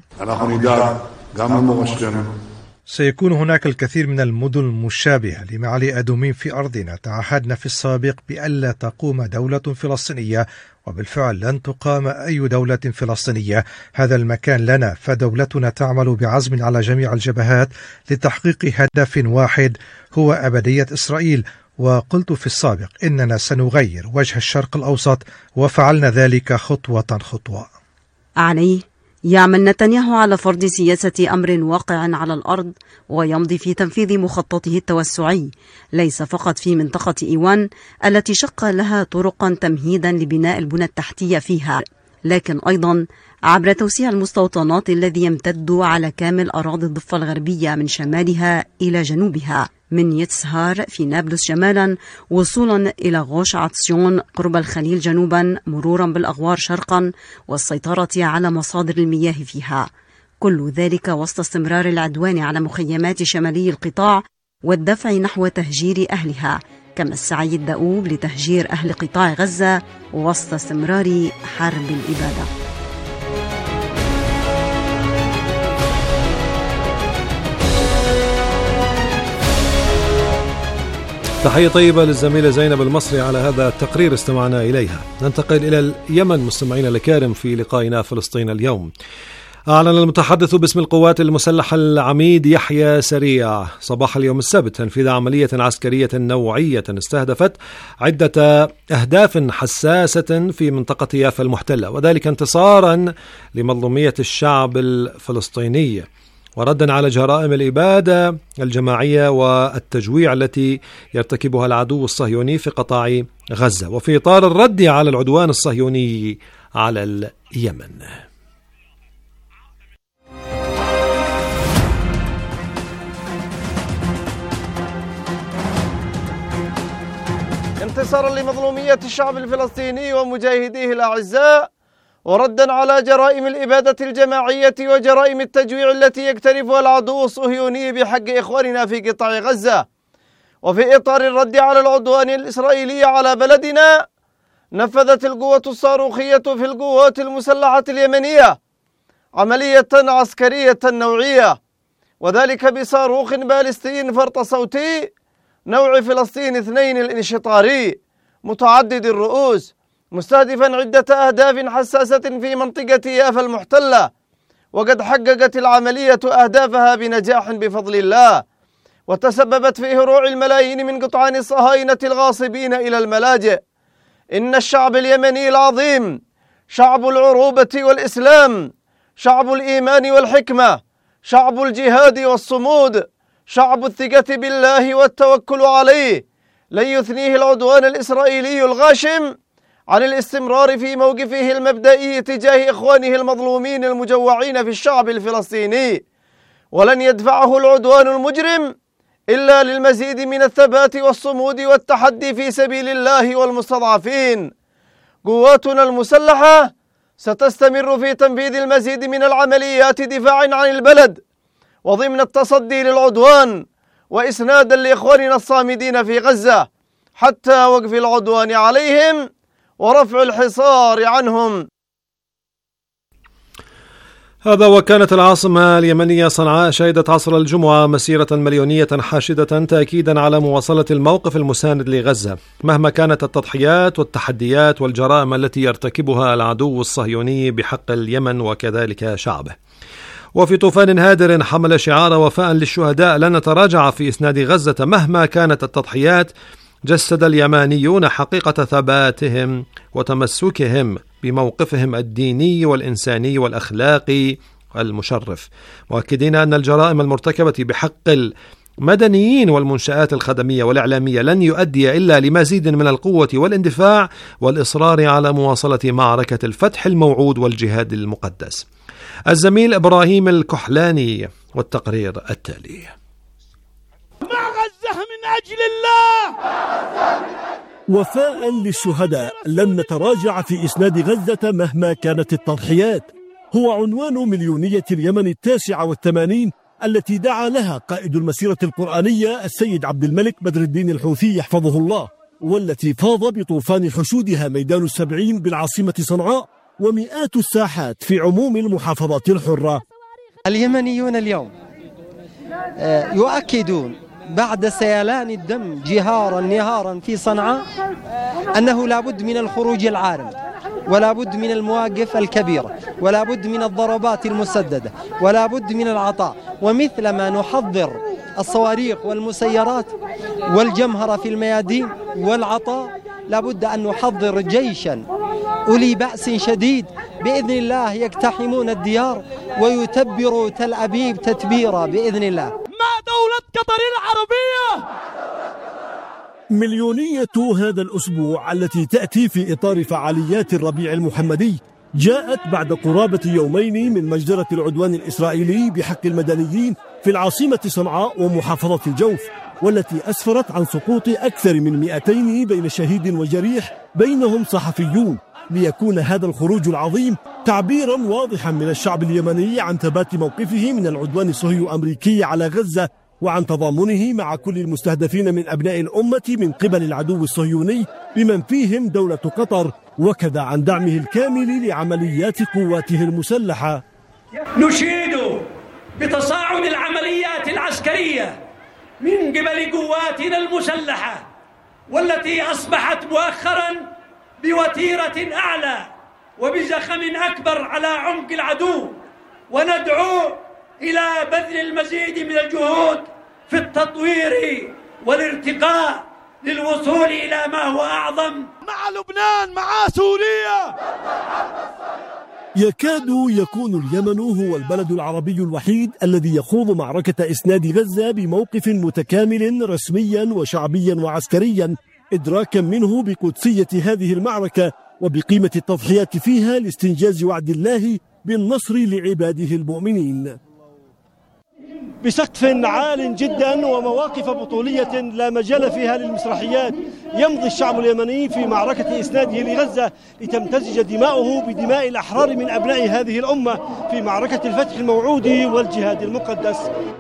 سيكون هناك الكثير من المدن المشابهة لمعالي أدوميم في أرضنا. تعهدنا في السابق بألا تقوم دولة فلسطينية، وبالفعل لن تقام أي دولة فلسطينية. هذا المكان لنا، فدولتنا تعمل بعزم على جميع الجبهات لتحقيق هدف واحد هو أبدية إسرائيل. وقلت في السابق إننا سنغير وجه الشرق الأوسط، وفعلنا ذلك خطوة خطوة. عليه يعمل نتنياهو على فرض سياسة أمر واقع على الأرض، ويمضي في تنفيذ مخططه التوسعي ليس فقط في منطقة إيوان التي شق لها طرقا تمهيدا لبناء البنى التحتية فيها، لكن أيضا عبر توسيع المستوطنات الذي يمتد على كامل أراضي الضفة الغربية من شمالها إلى جنوبها، من يتسهار في نابلس شمالا وصولا إلى غوش عطسيون قرب الخليل جنوبا، مرورا بالأغوار شرقا، والسيطرة على مصادر المياه فيها. كل ذلك وسط استمرار العدوان على مخيمات شمالي القطاع والدفع نحو تهجير أهلها، كما السعي الدؤوب لتهجير أهل قطاع غزة وسط استمرار حرب الإبادة. تحية طيبة للزميلة زينب المصري على هذا التقرير استمعنا إليها. ننتقل إلى اليمن مستمعينا الكرام في لقائنا فلسطين اليوم. أعلن المتحدث باسم القوات المسلحة العميد يحيى سريع صباح اليوم السبت تنفيذ عملية عسكرية نوعية استهدفت عدة أهداف حساسة في منطقة يافا المحتلة، وذلك انتصارا لمظلومية الشعب الفلسطيني وردا على جرائم الإبادة الجماعية والتجويع التي يرتكبها العدو الصهيوني في قطاع غزة، وفي إطار الرد على العدوان الصهيوني على اليمن. انتصارا لمظلومية الشعب الفلسطيني ومجاهديه الأعزاء، وردا على جرائم الإبادة الجماعية وجرائم التجويع التي يقترفها العدو الصهيوني بحق إخواننا في قطاع غزة، وفي إطار الرد على العدوان الإسرائيلي على بلدنا، نفذت القوة الصاروخية في القوات المسلحة اليمنية عملية عسكرية نوعية، وذلك بصاروخ باليستي فرط صوتي نوع فلسطين 2 الانشطاري متعدد الرؤوس، مستهدفا عدة أهداف حساسة في منطقة يافا المحتلة، وقد حققت العملية أهدافها بنجاح بفضل الله، وتسببت في هروع الملايين من قطعان الصهاينة الغاصبين إلى الملاجئ. إن الشعب اليمني العظيم شعب العروبة والإسلام، شعب الإيمان والحكمة، شعب الجهاد والصمود، شعب الثقة بالله والتوكل عليه، لن يثنيه العدوان الإسرائيلي الغاشم عن الاستمرار في موقفه المبدئي تجاه إخوانه المظلومين المجوعين في الشعب الفلسطيني، ولن يدفعه العدوان المجرم إلا للمزيد من الثبات والصمود والتحدي في سبيل الله والمستضعفين. قواتنا المسلحة ستستمر في تنفيذ المزيد من العمليات دفاعا عن البلد وضمن التصدي للعدوان وإسنادا لإخواننا الصامدين في غزة حتى وقف العدوان عليهم ورفع الحصار عنهم. هذا وكانت العاصمة اليمنية صنعاء شهدت عصر الجمعة مسيرة مليونية حاشدة تأكيدا على مواصلة الموقف المساند لغزة مهما كانت التضحيات والتحديات والجرائم التي يرتكبها العدو الصهيوني بحق اليمن وكذلك شعبه. وفي طوفان هادر حمل شعار وفاء للشهداء لن نتراجع في إسناد غزة مهما كانت التضحيات، جسد اليمانيون حقيقة ثباتهم وتمسكهم بموقفهم الديني والإنساني والأخلاقي المشرف، مؤكدين أن الجرائم المرتكبة بحق المدنيين والمنشآت الخدمية والإعلامية لن يؤدي إلا لمزيد من القوة والاندفاع والإصرار على مواصلة معركة الفتح الموعود والجهاد المقدس. الزميل إبراهيم الكحلاني والتقرير التالي. مع غزة من أجل الله، وفاء للشهداء لن نتراجع في إسناد غزة مهما كانت التضحيات، هو عنوان مليونية اليمن 89 التي دعا لها قائد المسيرة القرآنية السيد عبد الملك بدر الدين الحوثي يحفظه الله، والتي فاض بطوفان حشودها ميدان 70 بالعاصمة صنعاء ومئات الساحات في عموم المحافظات الحرة. اليمنيون اليوم يؤكدون بعد سيلان الدم جهارا نهارا في صنعاء أنه لا بد من الخروج العارم، ولا بد من المواقف الكبيرة، ولا بد من الضربات المسددة، ولا بد من العطاء. ومثلما نحضر الصواريخ والمسيرات والجمهرة في الميادين والعطاء، لا بد أن نحضر جيشا أولي بأس شديد بإذن الله يقتحمون الديار ويتبروا تل أبيب تتبيرا بإذن الله. مع دولة قطر العربية. مليونية هذا الأسبوع التي تأتي في إطار فعاليات الربيع المحمدي جاءت بعد قرابة يومين من مجزرة العدوان الإسرائيلي بحق المدنيين في العاصمة صنعاء ومحافظة الجوف، والتي أسفرت عن سقوط أكثر من 200 بين شهيد وجريح بينهم صحفيون، ليكون هذا الخروج العظيم تعبيرا واضحا من الشعب اليمني عن ثبات موقفه من العدوان الصهيو-أمريكي على غزة وعن تضامنه مع كل المستهدفين من أبناء الأمة من قبل العدو الصهيوني بمن فيهم دولة قطر، وكذا عن دعمه الكامل لعمليات قواته المسلحة. نشيد بتصاعد العمليات العسكرية من قبل قواتنا المسلحة، والتي أصبحت مؤخرا بوتيرة أعلى وبزخم أكبر على عمق العدو، وندعو إلى بذل المزيد من الجهود في التطوير والارتقاء للوصول إلى ما هو أعظم. مع لبنان، مع سوريا. يكاد يكون اليمن هو البلد العربي الوحيد الذي يخوض معركة إسناد غزة بموقف متكامل رسميا وشعبيا وعسكريا، إدراكا منه بقدسية هذه المعركة وبقيمة التضحيات فيها لاستنجاز وعد الله بالنصر لعباده المؤمنين. بسقف عال جدا ومواقف بطولية لا مجال فيها للمسرحيات، يمضي الشعب اليمني في معركة إسناده لغزة لتمتزج دماؤه بدماء الأحرار من أبناء هذه الأمة في معركة الفتح الموعود والجهاد المقدس.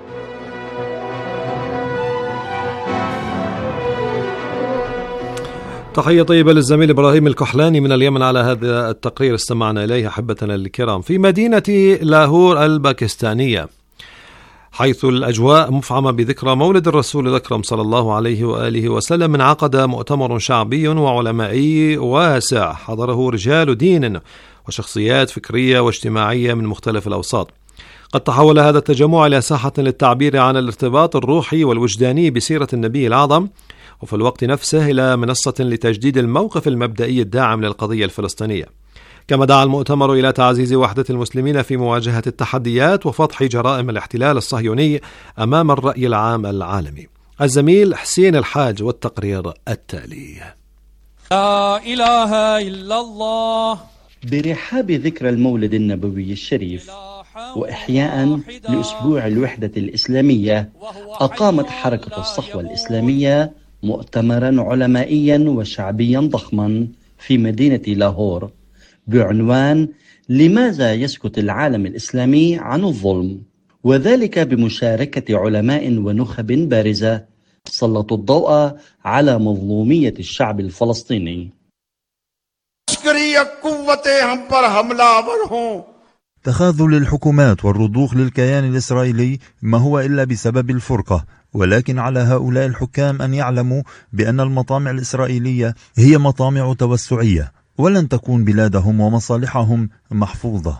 تحية طيبة للزميل إبراهيم الكحلاني من اليمن على هذا التقرير استمعنا إليه أحبتنا الكرام. في مدينة لاهور الباكستانية، حيث الأجواء مفعمة بذكرى مولد الرسول الأكرم صلى الله عليه وآله وسلم، انعقد مؤتمر شعبي وعلمائي واسع حضره رجال دين وشخصيات فكرية واجتماعية من مختلف الأوساط. قد تحول هذا التجمع إلى ساحة للتعبير عن الارتباط الروحي والوجداني بسيرة النبي الأعظم، وفي الوقت نفسه إلى منصة لتجديد الموقف المبدئي الداعم للقضية الفلسطينية. كما دعا المؤتمر إلى تعزيز وحدة المسلمين في مواجهة التحديات وفضح جرائم الاحتلال الصهيوني أمام الرأي العام العالمي. الزميل حسين الحاج والتقرير التالي. لا إله إلا الله. برحاب ذكرى المولد النبوي الشريف، وإحياء لأسبوع الوحدة الإسلامية، أقامت حركة الصحوة الإسلامية مؤتمرا علمائيا وشعبيا ضخما في مدينة لاهور بعنوان لماذا يسكت العالم الإسلامي عن الظلم، وذلك بمشاركة علماء ونخب بارزة سلطوا الضوء على مظلومية الشعب الفلسطيني. تخاذل الحكومات والرضوخ للكيان الإسرائيلي ما هو إلا بسبب الفرقة، ولكن على هؤلاء الحكام أن يعلموا بأن المطامع الإسرائيلية هي مطامع توسعية، ولن تكون بلادهم ومصالحهم محفوظة.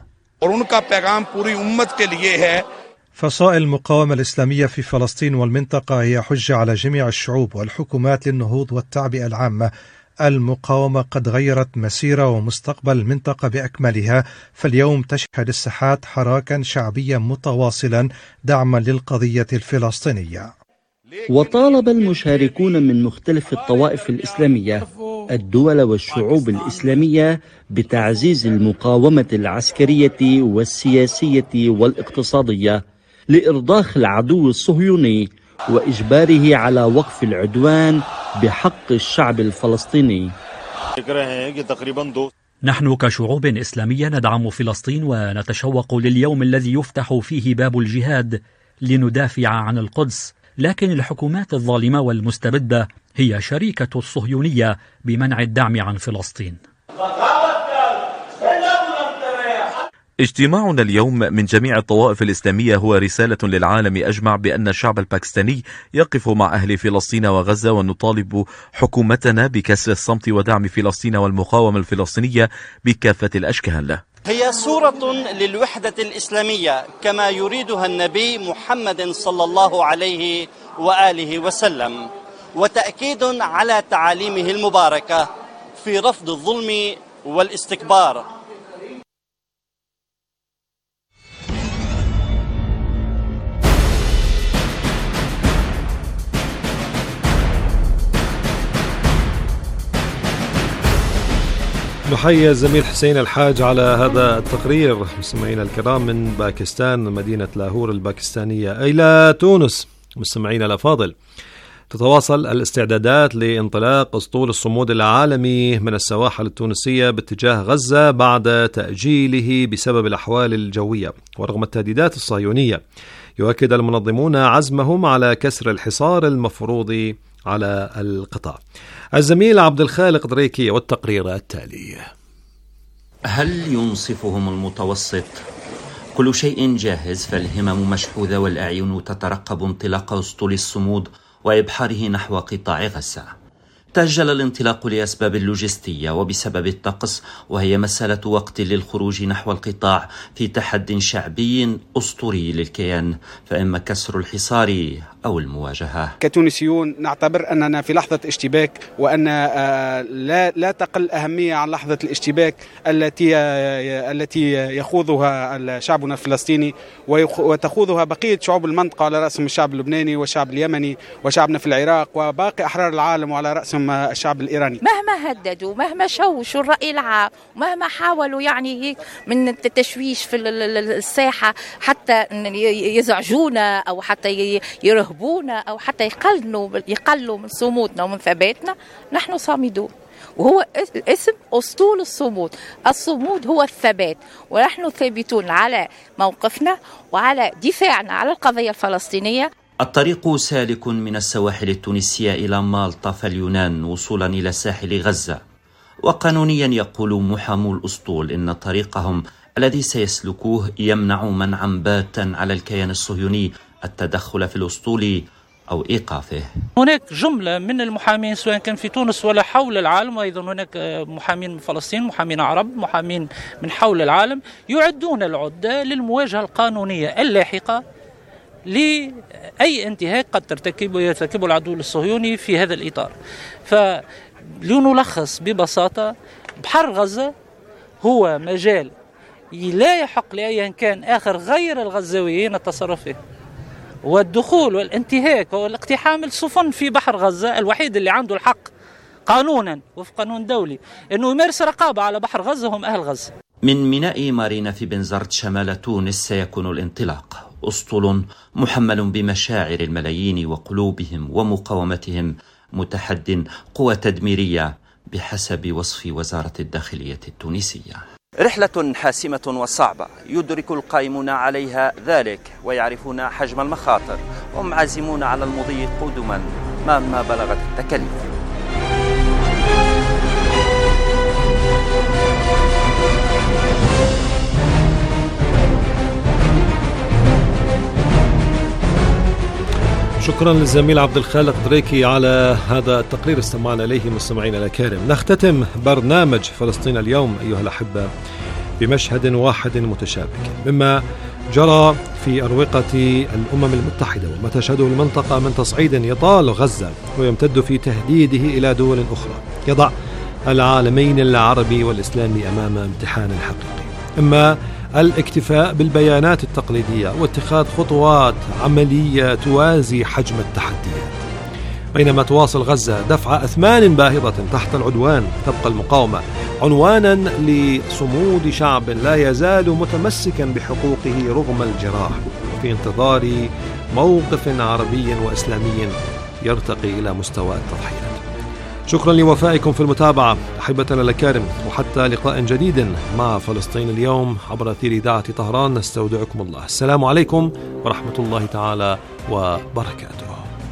فصائل المقاومة الإسلامية في فلسطين والمنطقة هي حجة على جميع الشعوب والحكومات للنهوض والتعبئة العامة. المقاومة قد غيرت مسيرة ومستقبل المنطقة بأكملها، فاليوم تشهد الساحات حراكا شعبيا متواصلا دعما للقضية الفلسطينية. وطالب المشاركون من مختلف الطوائف الإسلامية الدول والشعوب الإسلامية بتعزيز المقاومة العسكرية والسياسية والاقتصادية لإرضاخ العدو الصهيوني وإجباره على وقف العدوان بحق الشعب الفلسطيني. نحن كشعوب إسلامية ندعم فلسطين ونتشوق لليوم الذي يفتح فيه باب الجهاد لندافع عن القدس، لكن الحكومات الظالمة والمستبدة هي شريكة الصهيونية بمنع الدعم عن فلسطين. اجتماعنا اليوم من جميع الطوائف الإسلامية هو رسالة للعالم أجمع بأن الشعب الباكستاني يقف مع أهل فلسطين وغزة، ونطالب حكومتنا بكسر الصمت ودعم فلسطين والمقاومة الفلسطينية بكافة الأشكال. هي صورة للوحدة الإسلامية كما يريدها النبي محمد صلى الله عليه وآله وسلم، وتأكيد على تعاليمه المباركة في رفض الظلم والاستكبار. نحيي الزميل حسين الحاج على هذا التقرير. مستمعينا الكرام من باكستان، مدينة لاهور الباكستانية إلى تونس. مستمعينا الأفاضل، تتواصل الاستعدادات لانطلاق أسطول الصمود العالمي من السواحل التونسية باتجاه غزة بعد تأجيله بسبب الأحوال الجوية. ورغم التهديدات الصهيونية، يؤكد المنظمون عزمهم على كسر الحصار المفروض على القطاع. الزميل عبد الخالق دريكي والتقرير التالي. هل ينصفهم المتوسط؟ كل شيء جاهز، فالهمم مشحوذة والأعين تترقب انطلاق أسطول الصمود وإبحاره نحو قطاع غزة. تأجل الانطلاق لأسباب لوجستية وبسبب الطقس، وهي مسألة وقت للخروج نحو القطاع في تحد شعبي أسطوري للكيان، فإما كسر الحصار أو المواجهة. كتونسيون نعتبر أننا في لحظة اشتباك، وأن لا تقل أهمية عن لحظة الاشتباك التي يخوضها شعبنا الفلسطيني وتخوضها بقية شعوب المنطقة، على رأسهم الشعب اللبناني والشعب اليمني وشعبنا في العراق وباقي أحرار العالم، وعلى رأسهم الشعب الإيراني. مهما هددوا، مهما شوشوا الرأي العام، ومهما حاولوا يعني من التشويش في الساحة حتى يزعجونا أو حتى يرهبونا أو حتى يقلوا من صمودنا ومن ثباتنا، نحن صامدون. وهو اسم أسطول الصمود. الصمود هو الثبات، ونحن ثابتون على موقفنا وعلى دفاعنا على القضية الفلسطينية. الطريق سالك من السواحل التونسية إلى مالطا فاليونان وصولا إلى ساحل غزة، وقانونيا يقول محامو الأسطول إن طريقهم الذي سيسلكوه يمنع منعا باتا على الكيان الصهيوني التدخل في الأسطول أو إيقافه. هناك جملة من المحامين سواء كان في تونس ولا حول العالم، وأيضا هناك محامين من فلسطين، محامين عرب، محامين من حول العالم يعدون العدة للمواجهة القانونية اللاحقة لأي انتهاك قد يرتكبه العدو الصهيوني في هذا الإطار. فلنلخص ببساطة، بحر غزة هو مجال لا يحق لأي كان آخر غير الغزاويين التصرف فيه، والدخول والانتهاك والاقتحام السفن في بحر غزة. الوحيد اللي عنده الحق قانونا وفق قانون دولي أنه يمارس رقابة على بحر غزة هم أهل غزة. من ميناء مارينا في بنزرت شمال تونس سيكون الانطلاق، أسطول محمل بمشاعر الملايين وقلوبهم ومقاومتهم، متحد قوى تدميرية بحسب وصف وزارة الداخلية التونسية. رحلة حاسمة وصعبة يدرك القائمون عليها ذلك ويعرفون حجم المخاطر، وهم عازمون على المضي قدما مهما بلغت التكاليف. شكرا للزميل عبد الخالق دريكي على هذا التقرير استمعنا إليه مستمعينا الأكارم. نختتم برنامج فلسطين اليوم أيها الأحبة بمشهد واحد متشابك مما جرى في أروقة الأمم المتحدة وما تشهده المنطقة من تصعيد يطال غزة ويمتد في تهديده إلى دول أخرى، يضع العالمين العربي والإسلامي أمام امتحان حقيقي، إما الاكتفاء بالبيانات التقليدية واتخاذ خطوات عملية توازي حجم التحديات. بينما تواصل غزة دفع أثمان باهظة تحت العدوان، تبقى المقاومة عنوانا لصمود شعب لا يزال متمسكا بحقوقه رغم الجراح، في انتظار موقف عربي وإسلامي يرتقي إلى مستوى التضحيات. شكرا لوفائكم في المتابعة أحبتنا الأكارم، وحتى لقاء جديد مع فلسطين اليوم عبر أثير إذاعة طهران نستودعكم الله. السلام عليكم ورحمة الله تعالى وبركاته.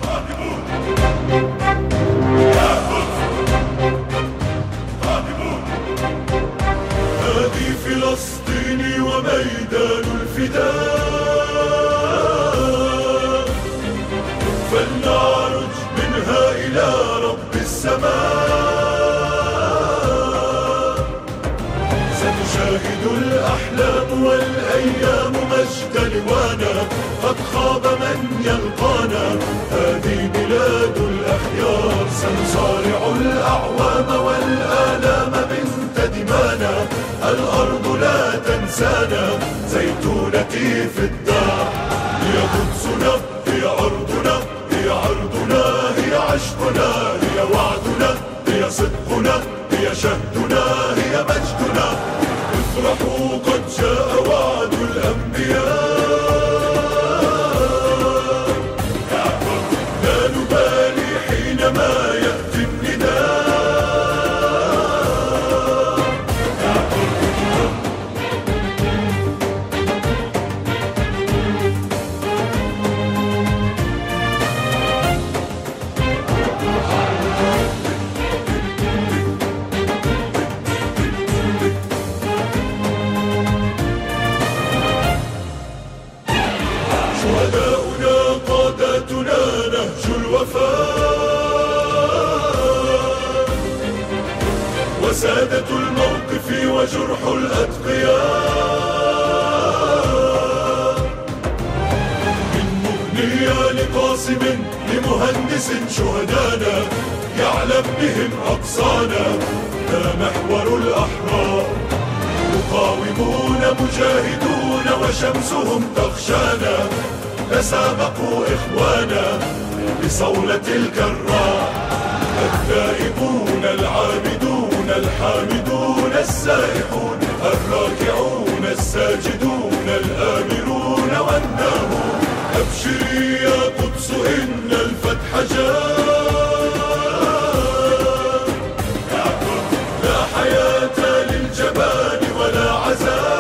هذه فلسطين وميدان الفداء، فلنعرج منها إلى رب السماء. ستشاهد الأحلام والأيام مجد لوانا، قد خاب من يلقانا، هذه بلاد الأخيار. سنصارع الأعوام والآلام بنت دمانا، الأرض لا تنسانا، زيتونتي في الدار. هي قدسنا، هي أرضنا، هي عرضنا، هي عشقنا، هي وعدنا، هي صدقنا، هي شهدنا، هي مجدنا. افرحوا قد جاء وعد الأنبياء، لا نبالي حينما يأتي النداء. شهداؤنا قادتنا نهج الوفاء، وسادة الموقف وجرح الأتقياء. من مغنية لقاسم لمهندس شهدانا، يعلم بهم أقصانا، ما محور الأحرار. مقاومون مجاهدون وشمسهم تخشانا، تسابقوا إخوانا بصولة الكرار. التائبون العابدون الحامدون السائحون الراكعون الساجدون الآمرون والناهون. أبشري يا قدس إن الفتح جاء، لا حياة للجبان ولا عزاء.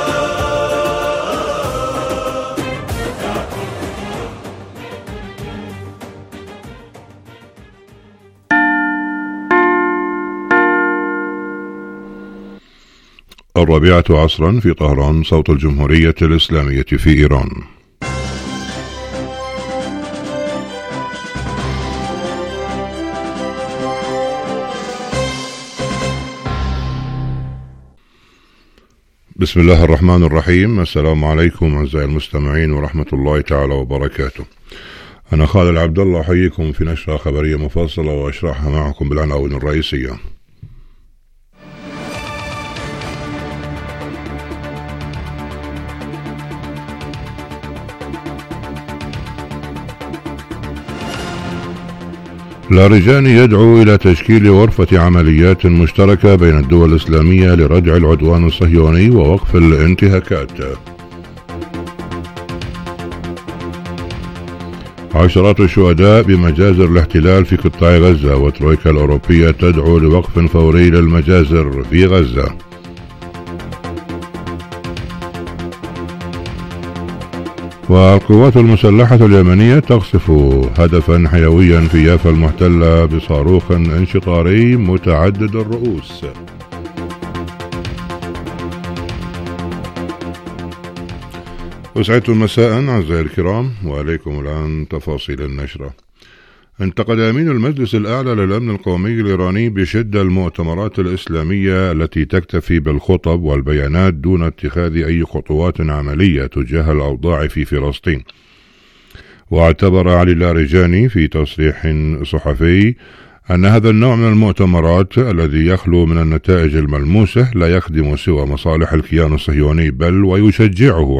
الرابعة عصرا في طهران، صوت الجمهورية الإسلامية في إيران. بسم الله الرحمن الرحيم. السلام عليكم أعزائي المستمعين ورحمة الله تعالى وبركاته. أنا خالد عبد الله أحييكم في نشرة خبرية مفصلة وأشرحها معكم بالعناوين الرئيسية. لاریجاني يدعو إلى تشكيل غرفة عمليات مشتركة بين الدول الإسلامية لردع العدوان الصهيوني ووقف الانتهاكات. عشرات الشهداء بمجازر الاحتلال في قطاع غزة، وترويكا الأوروبية تدعو لوقف فوري للمجازر في غزة. والقوات المسلحة اليمنية تقصف هدفا حيويا في يافا المحتلة بصاروخ انشطاري متعدد الرؤوس. أسعدتم مساء أعزائي الكرام، وعليكم الآن تفاصيل النشرة. انتقد أمين المجلس الأعلى للأمن القومي الإيراني بشدة المؤتمرات الإسلامية التي تكتفي بالخطب والبيانات دون اتخاذ أي خطوات عملية تجاه الأوضاع في فلسطين. واعتبر علي لاریجانی في تصريح صحفي أن هذا النوع من المؤتمرات الذي يخلو من النتائج الملموسة لا يخدم سوى مصالح الكيان الصهيوني، بل ويشجعه